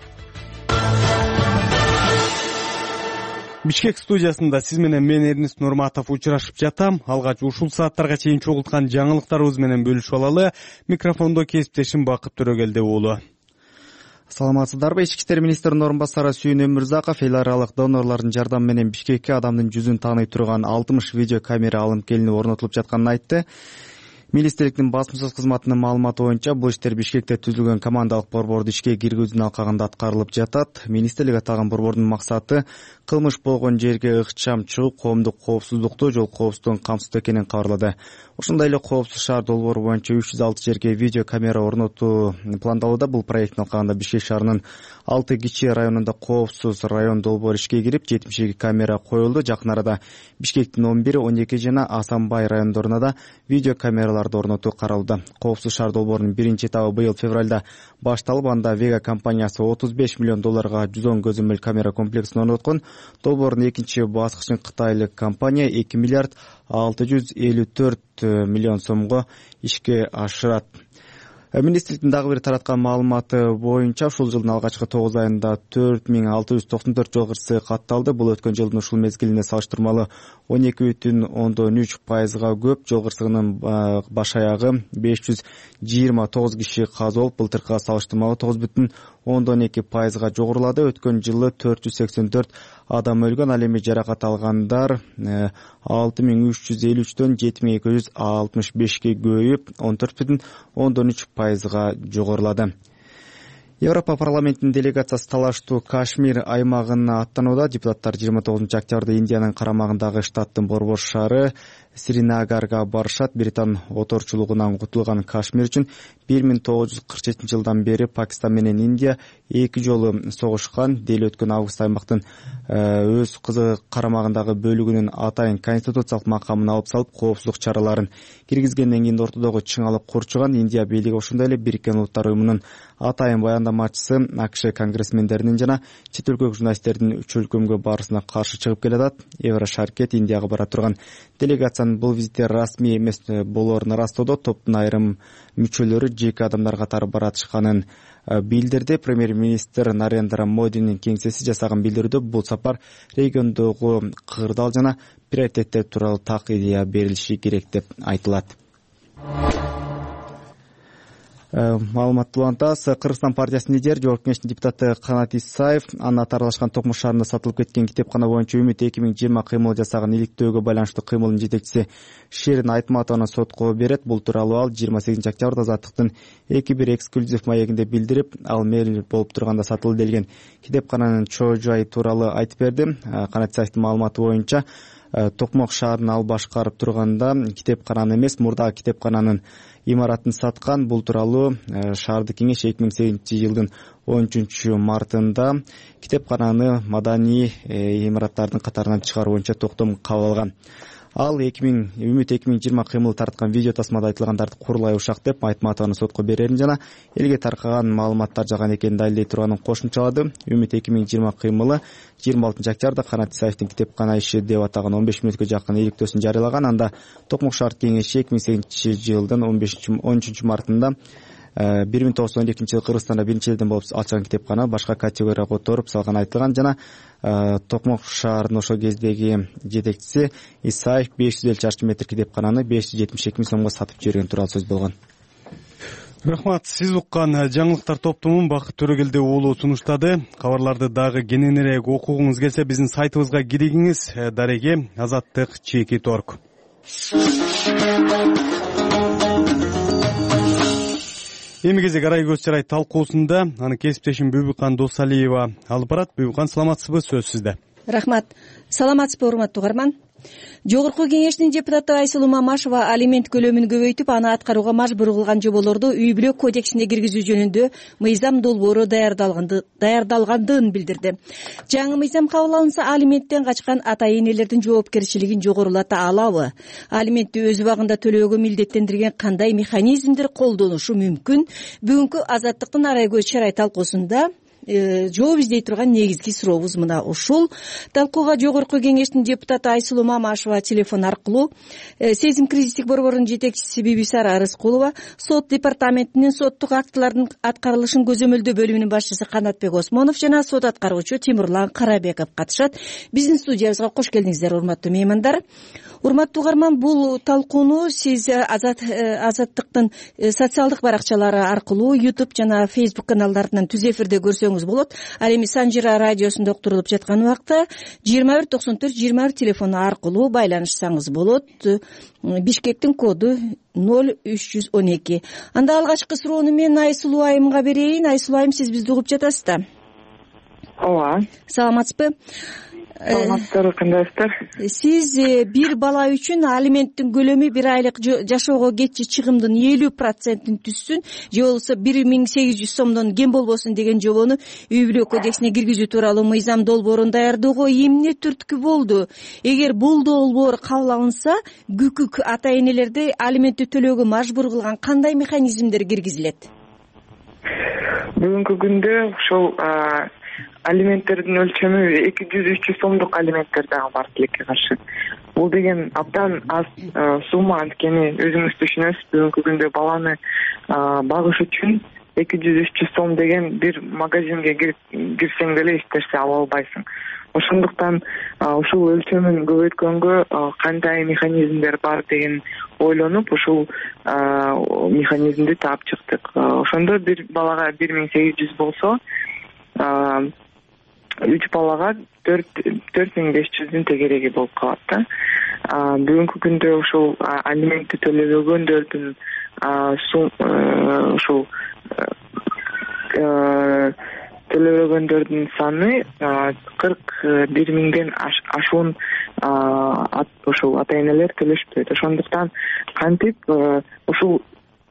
Бишкек студиясында сиз менен мен Эрнест Нурматов учурашып жатам. Алгач ушул сааттарга чейин чогулткан жаңылыктарыбыз менен бөлүшүп алалы. Микрофондо кесиптешим Бакыт Төрөгелди уулу. Саламатсыздарбы? Ички иштер министринин орун басары Сүйүн Өмүрзаков эл аралык донорлордун жардамы менен Бишкекке адамдын жүзүн тааный турган 60 видео камера алынып келинип орнотулуп жатканын айтты. Министрликтин басмасөз кызматынын маалыматы боюнча, бул иштер Бишкекте түзүлгөн командалык борборду ишке киргизүүнүн алкагында аткарылып жатат. Министрлик аталган борбордун максаты кылмыш болгон жерге ыкчам чыгып, коомдук коопсуздукту, жол коопсуздугун камсыздоо экенин кабарлады. Ошондой эле коопсуз шаар долбоору боюнча 306 жерге видео камера орнотуу пландалууда. Бул проекттин алкагында Бишкек шаарынын 6 кичи районунда коопсуз район долбоору ишке кирип, 72 камера коюлду. Жакын арада Бишкектин 11, 12 жана Асанбай райондоруна да видео камераларды орнотуу каралды. Коопсуз шаар долбоорунун биринчи этабы быйыл февралда башталып, анда Вега компаниясы 35 миллион долларга 110 көзөмөл камера комплексин орноткон. Долбоордун экинчи баскычын кытайлык компания 2 миллиард 654 миллион сомго ишке ашырат. Министрликтин дагы бир тараткан маалыматы боюнча, ушул жылдын алгачкы 9 айында 4694 жол кырсыгы катталды. Бул өткөн жылдын ушул мезгилине салыштырмалуу 12,3%га көп. Жол кырсыгынын баш аягы 529 киши каза болуп, былтыркыга салыштырмалуу 9,2%га жогорулады. Өткөн жылы 484 адам өлгөн, ал эми жаракат алгандар 6353дөн 7265ке көбөйүп, 14,13%га жогорулады. Европа парламентинин делегациясы талаштуу Кашмир аймагына аттанууда. Депутаттар 29 октябрда Индиянын карамагындагы штаттын борбор шаары Сринагарга барышат. Британ оторчулугунан кутулган Кашмир үчүн 1947 жылдан бери Пакистан менен Индия 2 жолу согушкан. Дел өткөн август аймактын өз карамагындагы бөлүгүнүн атайын конституциялык макамын алып салып, коопсуздук чараларын киргизгенден кийин ортодогу чыңалып курчуган. Индия бийлиги ошондой эле Бириккен Улуттар уюмунун атайын баяндамачысы АКШ конгрессмендеринин жана чет өлкө журналисттердин үч өлкөмгө барысына каршы чыгып келатат. Еврошаркет Индияга бара турган делегациянын бул визити расмий эмес болоорун ырастоодо топтун айрым мүчөлөрү жеке адамдар катары баратышканын билдирди. Премьер-министр Нарендра Модинин кеңсеси жасаган билдирүүдө бул сапар региондогу кырдаал жана приоритеттер тууралуу так идея берилиши керек деп айтылат. Маалымат улантабыз. Кыргызстан партиясынын лидери, Жогорку Кеңештин депутаты Канат Исаев аны атарлашкан Токмок шаарында сатылып кеткен китепкана боюнча Үмүт 2020 кыймыл жасаган иликтөөгө байланыштуу кыймылдын жетекчиси Шерин Айтматованы сотко берет. Бул тууралуу ал 28 октябрда Азаттыктын 2-1 эксклюзив маегинде билдирип, ал мэрил болуп турганда сатылды делген китепкананын чоо жайы тууралуу айтып берди. Канат Исаевдин маалыматы боюнча, Токмок шаарын ал башкарып турганда китепкананы эмес, мурдагы китепкананын имаратын саткан. Бул тууралуу шаардык кеңеш 2008 жылдын 13 мартында китепкананы маданий имараттардын катарынан чыгаруу боюнча токтом кабыл алган. ал Үмүт 2020 кыймыл тарткан видео тасмада айтылгандарды курлай ушак деп Айтматованы сотко берерин жана элге таркаган маалыматтар жалган экенин далилдей турганын кошумчалады. Үмүт 2020 кыймылы 26 октябрда Канат Исаевдин китепкана иши деп атаган 15 мүнөткө жакын иликтөөсүн жарыялаган. Анда Токмок шаар кеңеши 2008 жылдын 13 мартында 1912 жылы Кыргызстанда биринчи элден болуп ачылган китепкана башка категорияга которуп салганы айтылган жана Токмок шаарынын ошол кездеги жетекчиси Исаев 550 чарчы метр китепкананы 572 миң сомго сатып жиберген тууралуу сөз болгон. Рахмат. Сиз уккан жаңылыктар топтомун Бакыт Төрөгелди уулу сунуштады. Кабарларды дагы кененирээк окугуңуз келсе биздин сайтыбызга киригиңиз. Дареге Азаттык Чеки Торг. Эми кезек арай көз чарай талкуусунда аны кесиптешим Бүбүкан Досалиева алып барат. Бүбүкан, саламатсызбы? Сөз сизде. Рахмат. Саламатсызбы, урматтуу угарман? Жогорку кеңештин депутаты Айсулуу Мамашева алимент көлөмүн көбөйтүп, аны аткарууга мажбур кылган жоболорду үй бүлө кодексине киргизүү жөнүндө мыйзам долбоору даярдалгандыгын билдирди. Жаңы мыйзам кабыл алынса, алименттен качкан ата-энелердин жоопкерчилигин жогорулата алабы? Алиментти өз убагында төлөөгө милдеттендирген кандай механизмдер колдонушу мүмкүн? Бүгүнкү Азаттыктын арай көз чарай талкуусунда жооп издей турган негизги сурообуз мына ушул. Талкууга жогорку кеңештин депутаты Айсулуу Мамашева телефон аркылуу, Сезим кризистик борборунун жетекчиси Бибисара Арыскулова, сот департаментинин соттук актылардын аткарылышын көзөмөлдөө бөлүмүнүн башчысы Канатбек Осмонов жана сот аткаруучу Тимурлан Карабеков катышат. Биздин студиябызга кош келдиңиздер, урматтуу меймандар. Урматтуу угарман, бул талкууну сиз Азаттыктын социалдык баракчалары аркылуу YouTube жана Facebook каналдарынан түз эфирде көрсөңүз болот. Ал эми Санжира радиосунда уктурулуп жаткан убакта 2194-21 телефону аркылуу байланышсаңыз болот. Бишкектин коду 0312. Анда алгачкы суроону мен Айсулуу айымга берейин. Айсулуу айым, сиз бизди угуп жатасыз да? Ооба. Саламатсызбы? Саламатсыздар, кандайсыздар? Сиз бир бала үчүн алименттин көлөмү бир айлык жашоого кетчи чыгымдын 50%-ин түссүн, же болбосо 1800 сомдон кем болбосун деген жобону үй бүлө кодексине киргизүү тууралуу мыйзам долбоорун даярдоого эмне түрткү болду? Эгер бул долбоор кабыл алынса, күкүк ата-энелерди алиментти төлөөгө мажбур кылган кандай механизмдер киргизилет? Бүгүнкү күндө ошол алименттердин өлчөмү 200-300 сомдук алименттер дагы бар тилекке каршы. Бул деген абдан аз сумма, анткени өзүңүз түшүнөсүз, бүгүнкү күндө баланы багыш үчүн 200-300 сом деген бир магазинге кирсең деле эч нерсе ала албайсың. Ошондуктан ушул өлчөмүн көбөйткөнгө кандай механизмдер бар деген ойлонуп, ушул механизмди таап чыктык. Ошондо бир балага 1800 болсо, 3 балага 4500 тегереги болуп калат да. Бүгүнкү күндө ушул алиментти төлөбөгөндөрдүн ушул төлөбөгөндөрдүн саны 41 миңден ашуун ушул ата-энелер төлөшпөйт. Ошондуктан кантип ушул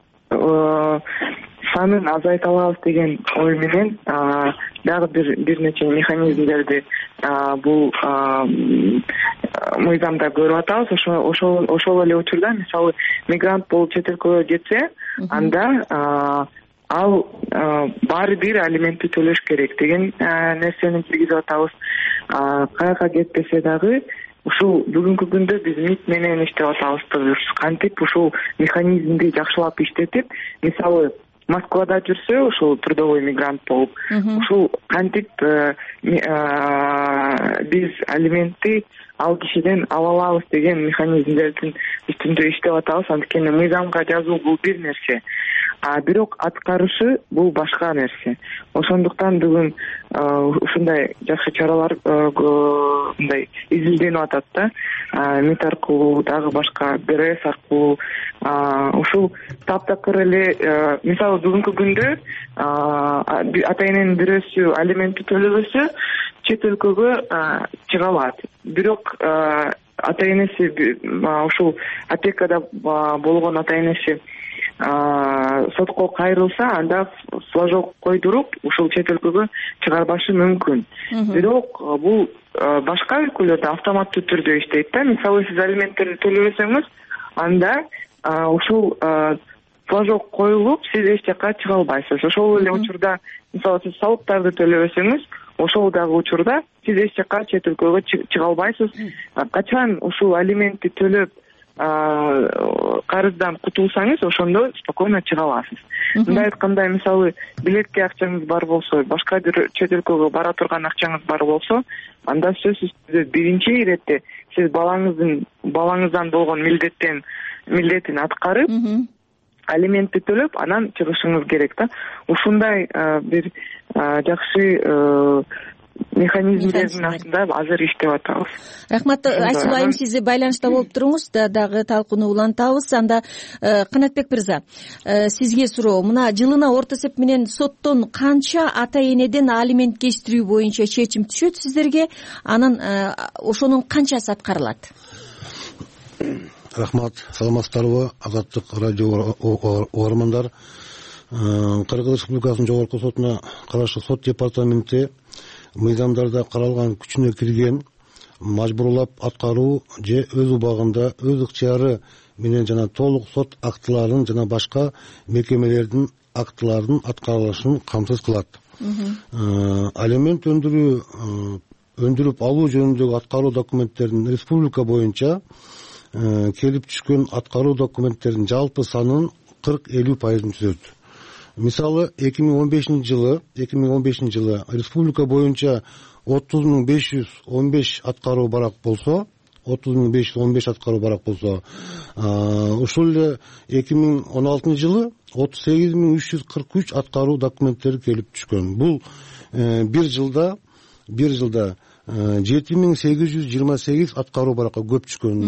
санын азайта алабыз деген ой менен дагы бир нече механизмдерди бул мыйзамда көрүп атабыз. Ошол эле учурда мисалы мигрант болуп чет өлкөгө кетсе, анда ал баары бир алиментти төлөш керек деген нерсени киргизип атабыз. Каяка кетпесе дагы ушул бүгүнкү күндө биз МИД менен иштеп атабыз. Кантип ушул механизмди жакшылап иштетип, мисалы Москвада жүрсө, ушул трудовой мигрант болуп, ушул кантип биз алиментти ал кишиден ала алабыз деген механизмдердин үстүндө иштеп атабыз. Анткени мыйзамга жазуу бул бир нерсе, бирок аткарышы бул башка нерсе. Ошондуктан бүгүн ушундай жакшы чаралар мындай изилденип атат да. МИД аркылуу, дагы башка БРС аркылуу ушул таптакыр эле, мисалы бүгүнкү күндө ата-эненин бирөөсү алиментти төлөбөсө чет өлкөгө чыга алат. Бирок ата-энеси ушул опекада болгон ата-энеси сотко кайрылса, анда флажок койдуруп ушул чет өлкөгө чыгарбашы мүмкүн. Бирок бул башка өлкөлөрдө автоматтуу түрдө иштейт да. Мисалы сиз алименттерди төлөбөсөңүз, анда ушул флажок коюлуп, сиз эч жака чыга албайсыз. Ошол эле учурда, мисалы сиз салыктарды төлөбөсөңүз, ошол дагы учурда сиз эч жака чет өлкөгө чыга албайсыз. Качан ушул алиментти төлөп карыздан кутулсаңыз, ошондо спокойно чыга аласыз. Мындай айтканда, мисалы билетке акчаңыз бар болсо, башка бир чет өлкөгө бара турган акчаңыз бар болсо, анда сөзсүз түрдө биринчи иретте сиз балаңыздан болгон милдетин аткарып, алиментти төлөп, анан чыгышыңыз керек да. Ушундай бир жакшы механизмдердин астында азыр иштеп атабыз. Рахмат, Айсулуу айым, сиз байланышта болуп туруңуз, дагы талкууну улантабыз. Анда Канатбек мырза, сизге суроо. Мына жылына орто эсеп менен соттон канча ата энеден алимент кечтирүү боюнча чечим түшөт сиздерге? Анан ошонун канчасы аткарылат? Рахмат, саламатсыздарбы, Азаттык радио угармандар. Кыргыз Республикасынын жогорку сотуна караштуу сот департаменти мыйзамдарда каралган күчүнө кирген мажбурлап аткаруу же өз убагында өз ыктыяры менен жана толук сот актыларын жана башка мекемелердин актыларынын аткарылышын камсыз кылат. Алимент өндүрүп алуу жөнүндөгү аткаруу документтеринин республика боюнча келип түшкөн аткаруу документтердин жалпы санынын 40-50% түзөт. Мисалы 2015 жылы республика боюнча 30.515 аткаруу барак болсо, ушул эле 2016 жылы 38.343 аткаруу документтери келип түшкөн. Бул бир жылда 7.828 аткаруу баракка көп түшкөн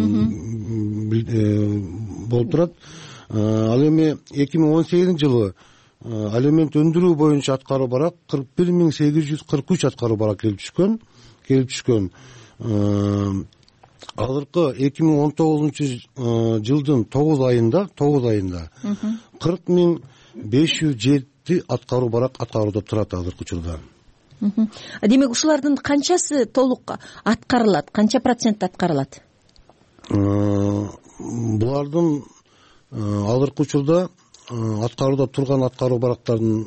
болуп турат. Ал эми 2018 жылы алимент өндүрүү боюнча аткаруу барак 41.843 аткаруу барак келип түшкөн. Азыркы 2019 жылдын 9 айында 40.507 аткаруу барак аткарууда турат азыркы учурда. Демек ушулардын канчасы толук аткарылат? Канча процент аткарылат? Булардын азыркы учурда аткарууда турган аткаруу барактардын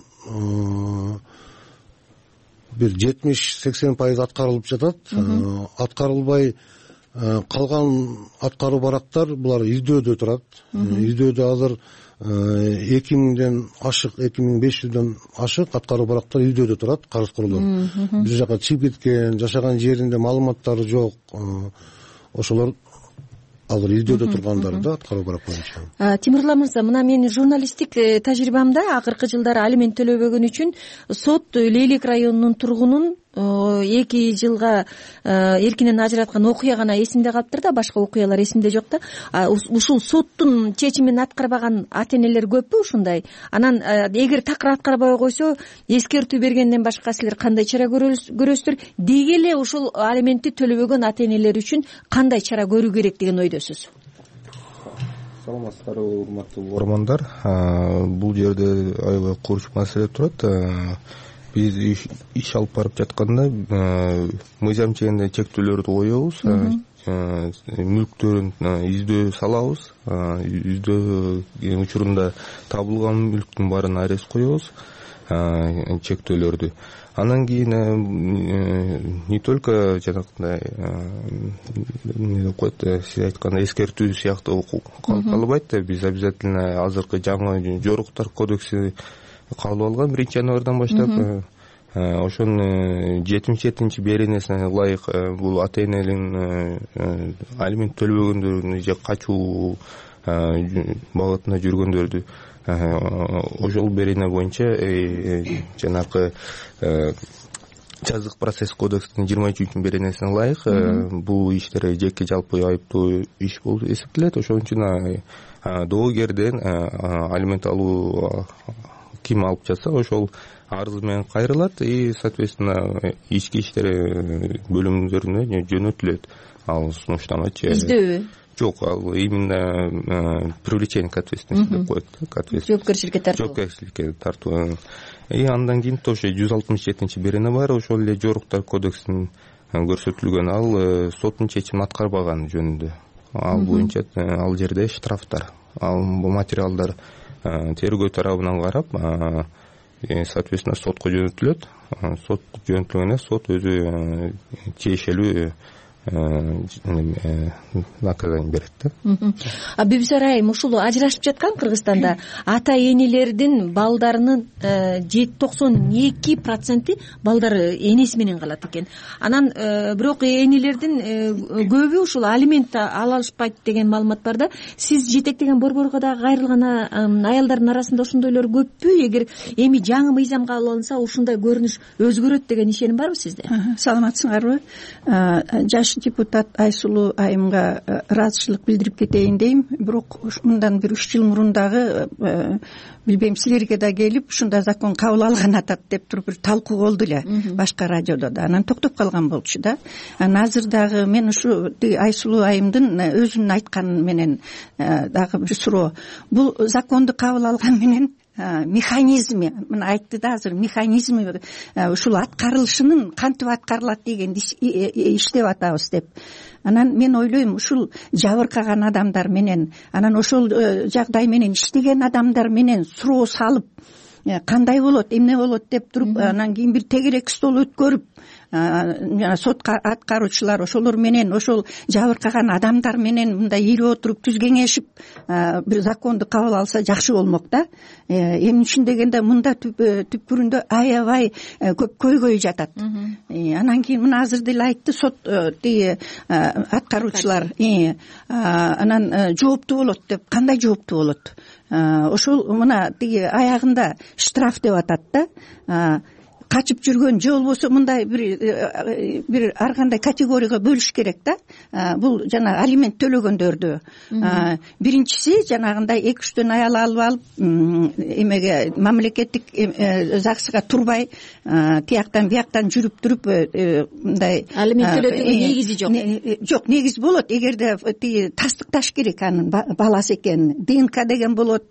бир 70-80% аткарылып жатат. Аткарылбай калган аткаруу барактар булар издөөдө турат. Издөөдө азыр 2000ден ашык, 2500дөн ашык аткаруу барактар издөөдө турат, карыз курулуп. Бир жака чыгып кеткен, жашаган жеринде маалыматтары жок. Ошолор азыр издөөдө тургандар да аткаруу барак боюнча. Тимурлан мырза, мына менин журналисттик тажрыйбамда акыркы жылдары алимент төлөбөгөн үчүн сот Лейлек районунун тургунун 2 жылга эркинен ажыраткан окуя гана эсимде калыптыр да, башка окуялар эсимде жок да. Ушул соттун чечимин аткарбаган ата-энелер көппү ушундай? Анан эгер такыр аткарбай койсо, эскертүү бергенден башка силер кандай чара көрөсүздөр? Деги эле ушул алиментти төлөбөгөн ата-энелер үчүн кандай чара көрүү керек деген ойдосуз? Саламатсыздарбы, урматтуу угармандар. Бул жерде аябай курч маселе турат. Биз иш алып барып жатканда мыйзам чегинде чектөөлөрдү коебуз, мүлктөрүн издөө салабыз, издөө учурунда табылган мүлктүн баарын арест коебуз, чектөөлөрдү. Анан кийин не только жанагындай сиз айткандай эскертүү сыяктуу калбайт да, биз обязательно азыркы жаңы жоруктар кодекси кабыл алган 1-январдан баштап. Ошонун 77-чи беренесине ылайык бул ата-энелин алимент төлөбөгөндөрүн же качуу багытында жүргөндөрдү ошол берене боюнча жанагы жазык процесс кодексинин 23-чү беренесине ылайык бул иштер жеке жалпы айыптуу иш болуп эсептелет. Ошон үчүн доогерден алимент алуу ким алып жатса, ошол арыз менен кайрылат и соответственно ички иштер бөлүмдөрүнө жөнөтүлөт. Ал сунуштамачы жок, ал именно привлечение к ответственности деп коет да, жоопкерчиликке тартуу. Жоопкерчиликке тартуу. Андан кийин тоже 167 берене бар, ошол эле жоруктар кодексинин көрсөтүлгөн, ал соттун чечимин аткарбаган жөнүндө. Ал боюнча ал жерде штрафтар, ал материалдар тергөө тарабынан карап, соответственно сотко жөнөтүлөт. Сот жөнөтүлгөндө сот өзү тиешелүү наказание берет да. Бибисара айым, ушул ажырашып жаткан Кыргызстанда ата энелердин балдарынын 92% балдары энеси менен калат экен. Анан бирок энелердин көбү ушул алимент ала алышпайт деген маалымат бар да. Сиз жетектеген борборго дагы кайрылган аялдардын арасында ошондойлор көппү? Эгер эми жаңы мыйзам кабыл алынса ушундай көрүнүш өзгөрөт деген ишеним барбы сизде? Саламатсыңарбы? Жаш депутат Айсулуу айымга ыраазычылык билдирип кетейин дейм. Бирок мындан 3 жыл мурун дагы билбейм, силерге да келип ушундай закон кабыл алган атат деп туруп бир талкуу болду эле башка радиодо да. Анан токтоп калган болчу да. Анан азыр дагы мен ушу Айсулуу айымдын өзүнүн айтканы менен дагы бир суроо. Бул законду кабыл алган менен механизми, мына айтты да азыр, механизми ушул аткарылышынын кантип аткарылат дегенди иштеп атабыз деп. Анан мен ойлойм, ушул жабыркаган адамдар менен, анан ошол жагдай менен иштеген адамдар менен суроо салып, кандай болот, эмне болот деп туруп, анан кийин бир тегерек стол өткөрүп, сот аткаруучулар ошолор менен, ошол жабыркаган адамдар менен мындай ири отуруп түз кеңешип бир законду кабыл алса жакшы болмок да. Эмне үчүн дегенде мында түпкүрүндө аябай көп көйгөй жатат. Анан кийин мына азыр деле айтты сот аткаруучулар анан жооптуу болот деп. Кандай жооптуу болот? Ошол мына тиги аягында штраф деп атат да. Качып жүргөн же болбосо мындай бир ар кандай категорияга бөлүш керек да. Бул жана алимент төлөгөндөрдү. Биринчиси жанагындай 2-3 аял алып эмеге мамлекеттик ЗАГСга турбай тияктан бияктан жүрүп туруп мындай алимент төлөтүүгө негизи жок. Жок, негиз болот. Эгерде тастыкташ керек анын баласы экенин, ДНК деген болот.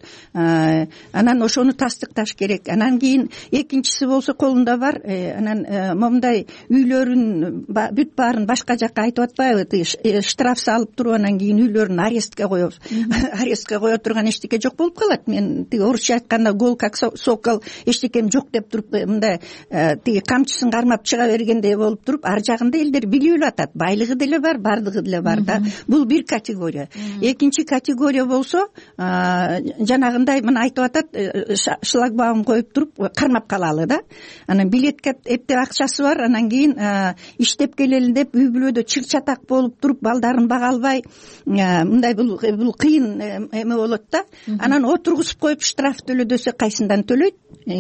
Анан ошону тастыкташ керек. Анан кийин экинчиси болсо колунда бар, анан момундай үйлөрүн бүт баарын башка жакка айтып атпайбы, штраф салып туруп анан кийин үйлөрүн арестке коёбуз. Арестке кое турган эчтеке жок болуп калат. Мен тиги орусча айтканда гол как сокол, эчтекем жок деп туруп мындай тиги камчысын кармап чыга бергендей болуп туруп, ар жагында элдер билип атат. Байлыгы деле бар, бардыгы деле бар да. Бул бир категория. Экинчи категория болсо, жанагындай мына айтып атат, шлагбаум коюп туруп кармап калалы да. Анан билетке эптеп акчасы бар, анан кийин иштеп келели деп үй бүлөдө чыр-чатак болуп туруп, балдарын бага албай, мындай бул кыйын эме болот да. Анан отургузуп коюп штраф төлө десе кайсындан төлөйт?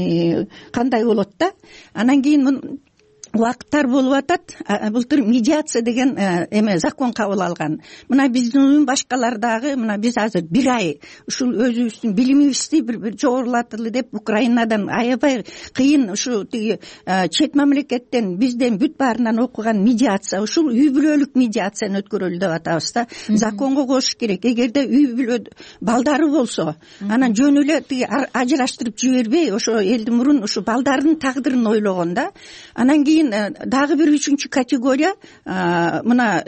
Кандай болот да? Анан кийин убакыттар болуп атат. Былтыр медиация деген эме закон кабыл алган. Мына биздин башкалар дагы, мына биз азыр бир ай ушул өзүбүздүн билимибизди бир жогорулаталы деп Украинадан аябай кыйын ушу тиги чет мамлекеттен бизден бүт баарынан окуган медиация, ушул үй бүлөлүк медиацияны өткөрөлү деп атабыз да. Законго кошуш керек. Эгерде үй бүлө балдары болсо, анан жөн эле тиги ажыраштырып жибербей, ошо элдин мурун ушу балдардын тагдырын ойлогон да. Анан кийин дагы бир 3-чү категория, мына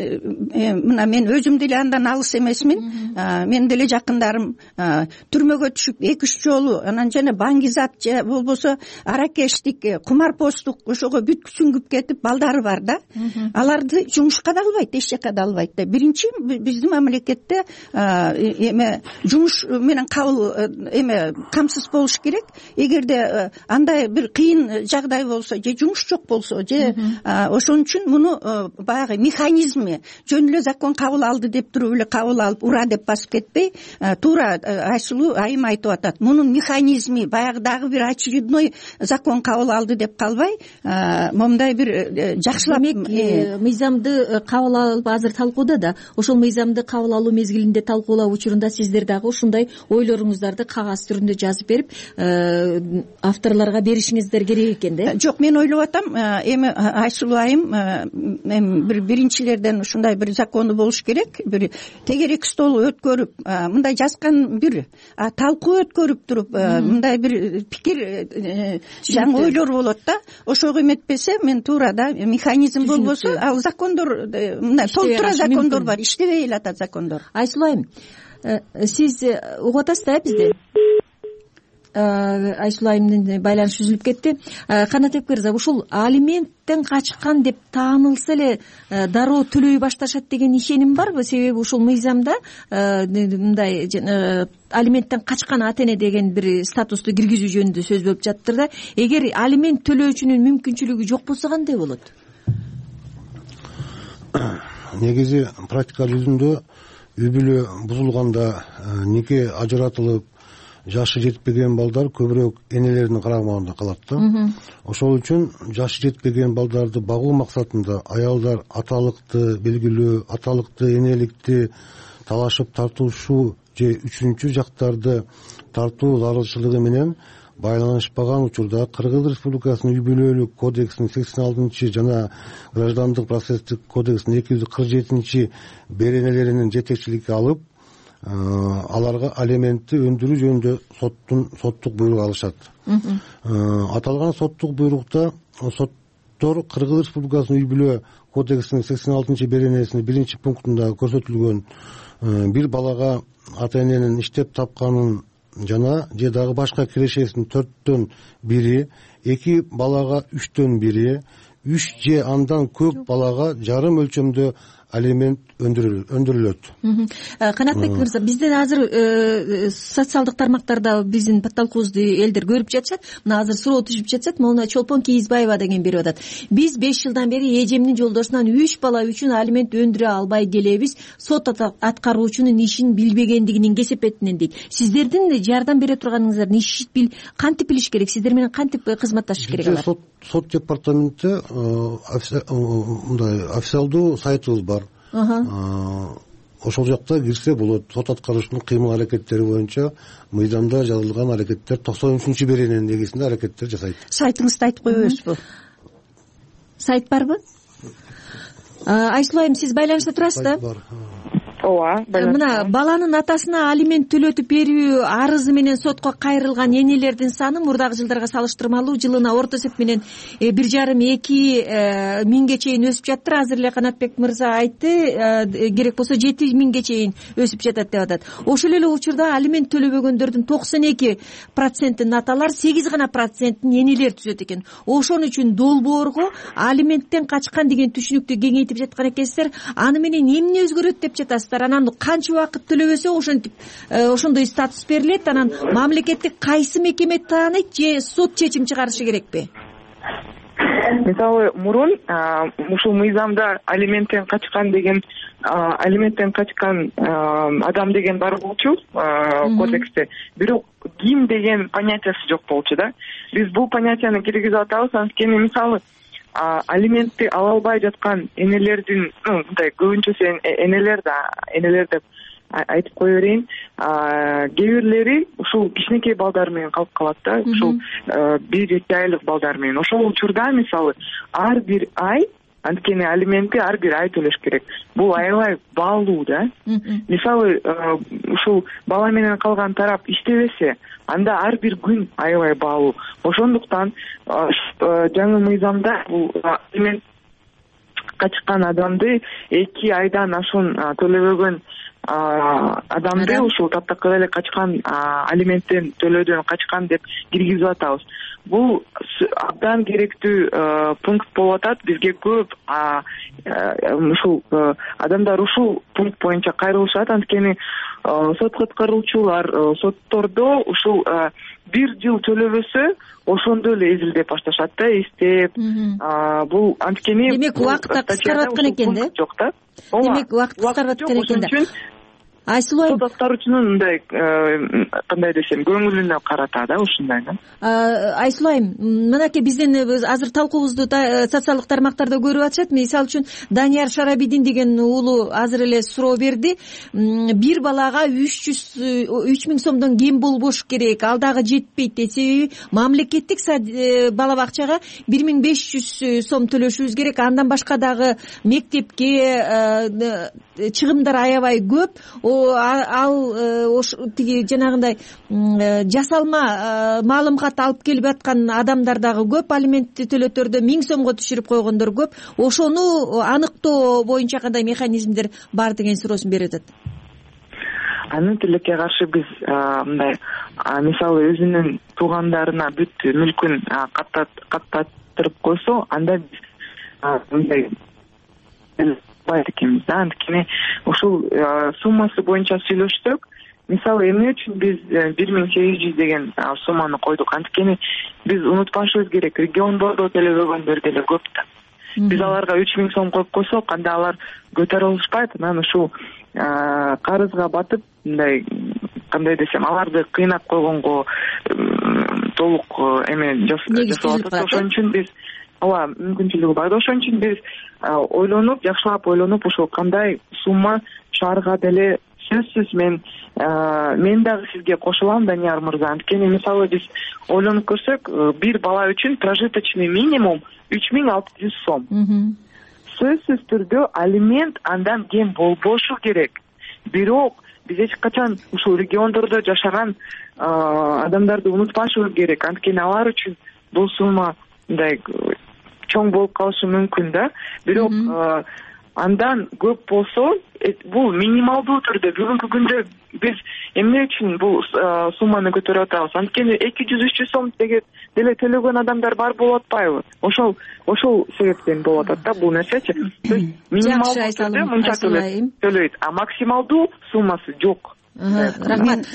мен өзүм деле андан алыс эмесмин. Мен деле жакындарым түрмөгө түшүп 2-3 жолу, анан жана баңгизат же болбосо аракештик, кумарпоздук ошого бүт сүңгүп кетип балдары бар да. Аларды жумушка да албайт, эч жака да албайт да. Биринчи биздин мамлекетте эме жумуш менен кабыл эме камсыз болуш керек. Эгерде андай бир кыйын жагдай болсо же жумуш жок болсо, ошон үчүн муну баягы механизми жөн эле закон кабыл алды деп туруп эле кабыл алып ура деп басып кетпей, туура Айсулуу айым айтып атат. Мунун механизми баягы дагы бир очередной закон кабыл алды деп калбай, момундай бир жакшылап мыйзамды кабыл алып азыр талкууда да. Ошол мыйзамды кабыл алуу мезгилинде талкуулоо учурунда сиздер дагы ушундай ойлоруңуздарды кагаз түрүндө жазып берип авторлорго беришиңиздер керек экен да. Жок, мен ойлоп атам, эми Айсулуу айым эми биринчилерден ушундай бир закону болуш керек, бир тегерек стол өткөрүп мындай жазган, бир талкуу өткөрүп туруп мындай бир пикир жаңы ойлор болот да. Ошого эметпесе мен туура да механизм болбосо ал закондор мындай толтура закондор бар, иштебей элатат закондор. Айсулуу айым, сиз угуп атасыз да бизди? Айсулуу айымдын байланышы үзүлүп кетти. Канатбек мырза, ушул алименттен качкан деп таанылса эле дароо төлөй башташат деген ишеним барбы? Себеби ушул мыйзамда мындай алименттен качкан ата эне деген бир статусту киргизүү жөнүндө сөз болуп жатыптыр да. Эгер алимент төлөөчүнүн мүмкүнчүлүгү жок болсо кандай болот? Негизи практика жүзүндө үй бүлө бузулганда, нике ажыратылып, жашы жетпеген балдар көбүрөөк энелеринин карамагында калат да. Ошол үчүн жашы жетпеген балдарды багуу максатында аялдар аталыкты белгилөө, аталыкты энеликти талашып тартуушуу же үчүнчү жактарды тартуу зарылчылыгы менен байланышпаган учурда Кыргыз Республикасынын үй бүлөлүк кодексинин 86 жана граждандык процесстик кодексинин 247 беренелеринин жетекчиликке алып, аларга алиментти өндүрүү жөнүндө соттук буйрук алышат. Аталган соттук буйрукта соттор Кыргыз Республикасынын үй бүлө кодексинин 86 беренесинин 1 пунктунда көрсөтүлгөн бир балага ата эненин иштеп тапканын жана же дагы башка кирешесинин 4төн 1, 2 балага 3төн 1, 3 же андан көп балага жарым өлчөмдө алимент өндүрүлөт. Канатбек мырза, бизден азыр социалдык тармактарда биздин талкуубузду элдер көрүп жатышат. Мына азыр суроо түшүп жатат. Могуна Чолпон Кийизбаева деген берип атат. Биз 5 жылдан бери эжемдин жолдошунан 3 бала үчүн алимент өндүрө албай келебиз. Сот аткаруучунун ишин билбегендигинин кесепетинен дейт. Сиздердин жардам бере турганыңыздар кантип билиш керек? Сиздер менен кантип кызматташыш керек алар? Сот департаментте официалдуу сайтыбыз бар. Ошол жакта кирсе болот. Сот аткаруучунун кыймыл аракеттери боюнча мыйзамда жазылган аракеттер 93 берененин негизинде аракеттер жасайт. Сайтыңызды айтып коебузбу? Сайт барбы? Айсулуу айым, сиз байланышта турасыз да? Ооба, мына баланын атасына алимент төлөтүп берүү арызы менен сотко кайрылган энелердин саны мурдагы жылдарга салыштырмалуу жылына орто эсеп менен 1,5-2 миңге чейин өсүп жатыр. Азыр эле Канатбек мырза айтты, керек болсо 7 миңге чейин өсүп жатат деп атат. Ошол эле учурда алимент төлөбөгөндөрдүн 92%-ын аталар, 8 гана процентин энелер түзөт экен. Ошон үчүн долбоорго алименттен качкан деген түшүнүктү кеңейтип жаткан экенсиздер. Аны менен эмне өзгөрөт деп жатасыздар? Анан канча убакыт төлөбөсө ошондой статус берилет. Анан мамлекеттик кайсы мекеме тааныйт же сот чечим чыгарышы керекпи? Мисалы, мурун ушул мыйзамда алименттен качкан адам деген бар болчу кодексте. Бирок ким деген понятиясы жок болчу да. Биз бул понятияны киргизип атабыз. Анткени мисалы алиментти ала албай жаткан энелердин, мындай көбүнчөсү энелер деп айтып кое берейин, кээ бирлери ушул кичинекей балдар менен калып калат да, ушул 1-2 айлык балдар менен. Ошол учурда мисалы ар бир ай, анткени алиментти ар бир ай төлөш керек. Бул аябай баалуу да. Мисалы ушул бала менен калган тарап иштебесе, анда ар бир күн аябай баалуу. Ошондуктан жаңы мыйзамда бул алимент качкан адамды 2 айдан ашуун төлөбөгөн адамды ушул таптакыр эле качкан, алименттен төлөөдөн качкан деп киргизип атабыз. Бул абдан керектүү пункт болуп атат. Бизге көп ушул адамдар ушул пункт боюнча кайрылышат. Анткени сотко аткаруучулар соттордо ушул 1 жыл төлөбөсө ошондо эле эзилдеп башташат да, эстеп. Бул анткени демек убакыт кыскарып аткан экен да. Жок да. Демек убакыт кыскарып аткан экен да. Айсулуу айым, сот аткаруучунун мындай кандай десем көңүлүнө карата да ушундай да. Айсулуу айым, мынакей биздин азыр талкуубузду социалдык тармактарда көрүп атышат. Мисалы үчүн Данияр Шарабидин деген уулу азыр эле суроо берди. Бир балага 3000 сомдон кем болбош керек, ал дагы жетпейт. Себеби мамлекеттик бала бакчага 1500 сом төлөшүбүз керек. Андан башка дагы мектепке чыгымдар аябай көп. Ал тиги жанагындай жасалма маалымат алып келип аткан адамдар дагы көп. Алиментти төлөтөрдө 1000 сомго түшүрүп койгондор көп. Ошону аныктоо боюнча кандай механизмдер бар деген суроосун берип атат. Анын тилекке каршы биз мындай мисалы өзүнүн туугандарына бүт мүлкүн каттаттырып койсо, анда биз мындай байт экенбиз да. Анткени ушул суммасы боюнча сүйлөшсөк, мисалы эмне үчүн биз 1800 деген сумманы койдук? Анткени биз унутпашыбыз керек, региондордо төлөбөгөндөр деле көп да. Биз аларга 3000 сом коюп койсок, анда алар көтөрө алышпайт. Анан ушул карызга батып, мындай кандай десем, аларды кыйнап койгонго толук жасап атат. Ошон үчүн биз мүмкүнчүлүгү бар. Ошон үчүн биз жакшылап ойлонуп, ушул кандай сумма шаарга деле сөзсүз мен дагы сизге кошулам, Данияр мырза. Анткени мисалы биз ойлонуп көрсөк, бир бала үчүн прожиточный минимум 3600 сом. Сөзсүз түрдө алимент андан кем болбошу керек. Бирок биз эч качан ушул региондордо жашаган адамдарды унутпашыбыз керек. Анткени алар үчүн бул сумма мындай чоң болуп калышы мүмкүн да. Бирок андан көп болсо, бул минималдуу түрдө бүгүнкү күндө биз эмне үчүн бул сумманы көтөрүп атабыз? Анткени 200-300 сом деле төлөгөн адамдар бар болуп атпайбы? Ошол себептен болуп атат да бул нерсечи. Минималдуу түрдө мынча төлөйт, а максималдуу суммасы жок. Рахмат.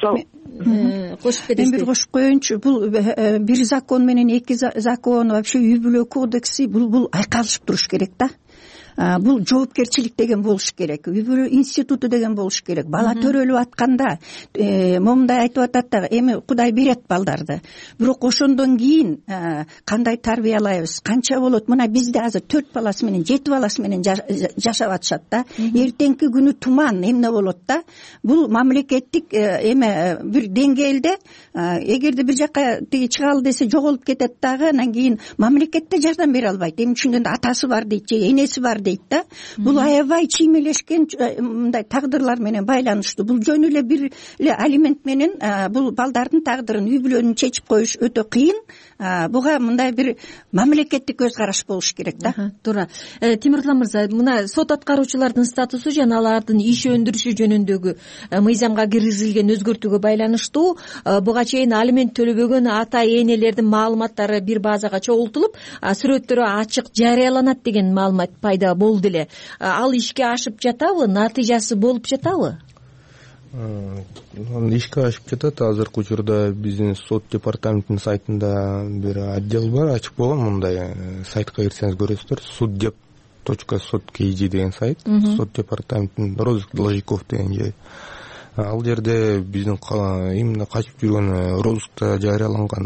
Мен бир кошуп коеюнчу, бул бир закон менен эки закон, вообще үй бүлө кодекси бул айкалышып туруш керек да. Бул жоопкерчилик деген болуш керек, үй бүлө институту деген болуш керек. Бала төрөлүп атканда момундай айтып атат да, эми Кудай берет балдарды, бирок ошондон кийин кандай тарбиялайбыз, канча болот? Мына бизде азыр 4 баласы менен 7 баласы менен жашап атышат да. Эртеңки күнү туман эмне болот да? Бул мамлекеттик эме бир деңгээлде, эгерде бир жакка тиги чыгалы десе жоголуп кетет дагы, анан кийин мамлекетте жардам бере албайт. Эми түшүнгөндө атасы бар дейт же энеси бар дейт да. Бул аябай чиймелешкен мындай тагдырлар менен байланыштуу. Бул жөн эле бир эле алимент менен бул балдардын тагдырын, үй бүлөнү чечип коюш өтө кыйын. Буга мындай бир мамлекеттик көз караш болуш керек да. Туура. Темирлан мырза, мына сот аткаруучулардын статусу жана алардын иш өндүрүшү жөнүндөгү мыйзамга киргизилген өзгөртүүгө байланыштуу буга чейин алимент төлөбөгөн ата энелердин маалыматтары бир базага чогултулуп, сүрөттөрү ачык жарыяланат деген маалымат пайда болду эле. Ал ишке ашып жатабы? Натыйжасы болуп жатабы? Ишке ашып жатат. Азыркы учурда биздин сот департаментинин сайтында бир отдел бар, ачык болгон. Мындай сайтка кирсеңиз көрөсүздөр. suddep.sot.kg деген сайт. Сот департаментинин розыск должников деген жай. Ал жерде биздин именно качып жүргөн розыскта жарыяланган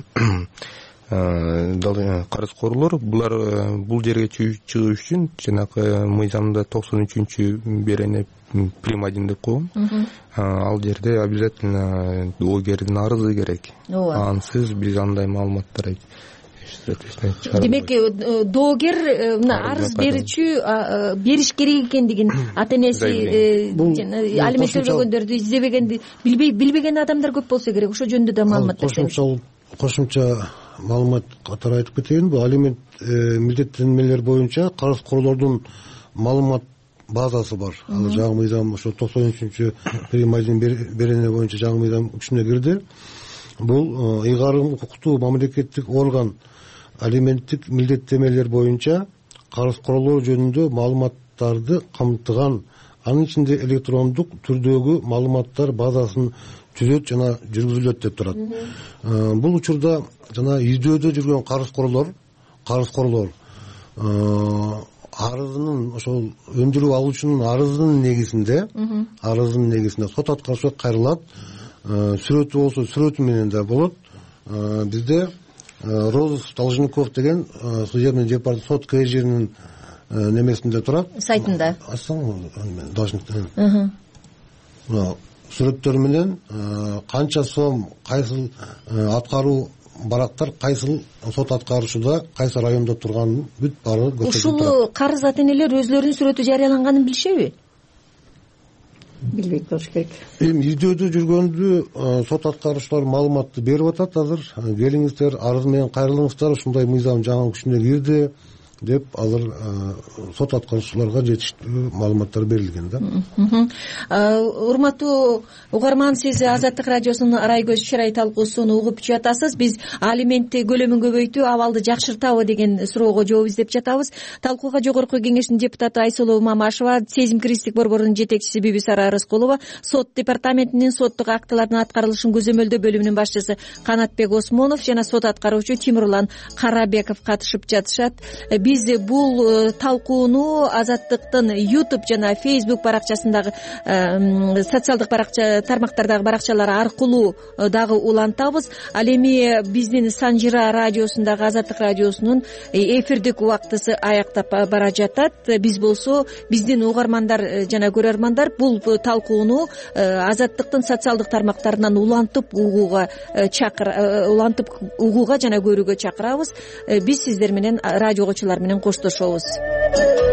карызкорлор, булар бул жерге чыгыш үчүн жанагы мыйзамда 93 берене прим 1 деп койгон. Ал жерде обязательно доогердин арызы керек. Ансыз биз андай маалыматтар демек доогер арыз берүүчү бериш керек экендигин, ата энеси алимент төлөгөндөрдү издебегенди билбеген адамдар көп болсо керек. Ошол жөнүндө да маалымат берсеңиз. Кошумча маалымат катары айтып кетейин. Бул алимент милдеттенмелер боюнча карызкорлордун маалымат базасы бар. Ал жаңы мыйзам ошо 93 прим 1 берене боюнча жаңы мыйзам күчүнө кирди. Бул ыйгарым укуктуу мамлекеттик орган алименттик милдеттенмелер боюнча карызкорлор жөнүндө маалыматтарды камтыган, анын ичинде электрондук түрдөгү маалыматтар базасын түзөт жана жүргүзүлөт деп турат. Бул учурда жана издөөдө жүргөн карызкорлор арызынын ошол өндүрүп алуучунун арызынын негизинде сот аткарушуга кайрылат. Сүрөтү болсо сүрөтү менен да болот. Бизде Розов Должников деген судебный департамент сот КЖнин немесинде турат, сайтында. Сүрөттөр менен канча сом, кайсыл аткаруу барактар, кайсыл сот аткаруучуда, кайсы райондо турганын бүт баары көрсөтүлүп турат. Ушул карыз ата энелер өзлөрүнүн сүрөтү жарыяланганын билишеби? Билбейт болуш керек. Эми издөөдө жүргөндү сот аткаруучулар маалыматты берип атат. Азыр келиңиздер, арыз менен кайрылыңыздар, ушундай мыйзам жаңы күчүнө кирди деп азыр сот аткаруучуларга жетиштүү маалыматтар берилген да. Урматтуу угарман, сиз Азаттык радиосунун арай көз чырай талкуусун угуп жатасыз. Биз алимент көлөмүн көбөйтүү абалды жакшыртабы деген суроого жооп издеп жатабыз. Талкууга Жогорку Кеңештин депутаты Айсулуу Мамашева, Сезим-криздик борборунун жетекчиси Бибисара Рыскулова, сот департаментинин соттук актылардын аткарылышын көзөмөлдөө бөлүмүнүн башчысы Канатбек Осмонов жана сот аткаруучу Тимурлан Карабеков катышып жатышат. Биз бул талкууну Азаттыктын YouTube жана Facebook баракчасындагы социалдык тармактардагы баракчалары аркылуу дагы улантабыз. Ал эми биздин Санжира радиосундагы Азаттык радиосунун эфирдик убактысы аяктап бара жатат. Биз болсо биздин угармандар жана көрөрмандар бул талкууну Азаттыктын социалдык тармактарынан улантып угууга жана көрүүгө чакырабыз. Биз сиздер менен радиогочулар менен коштошобуз.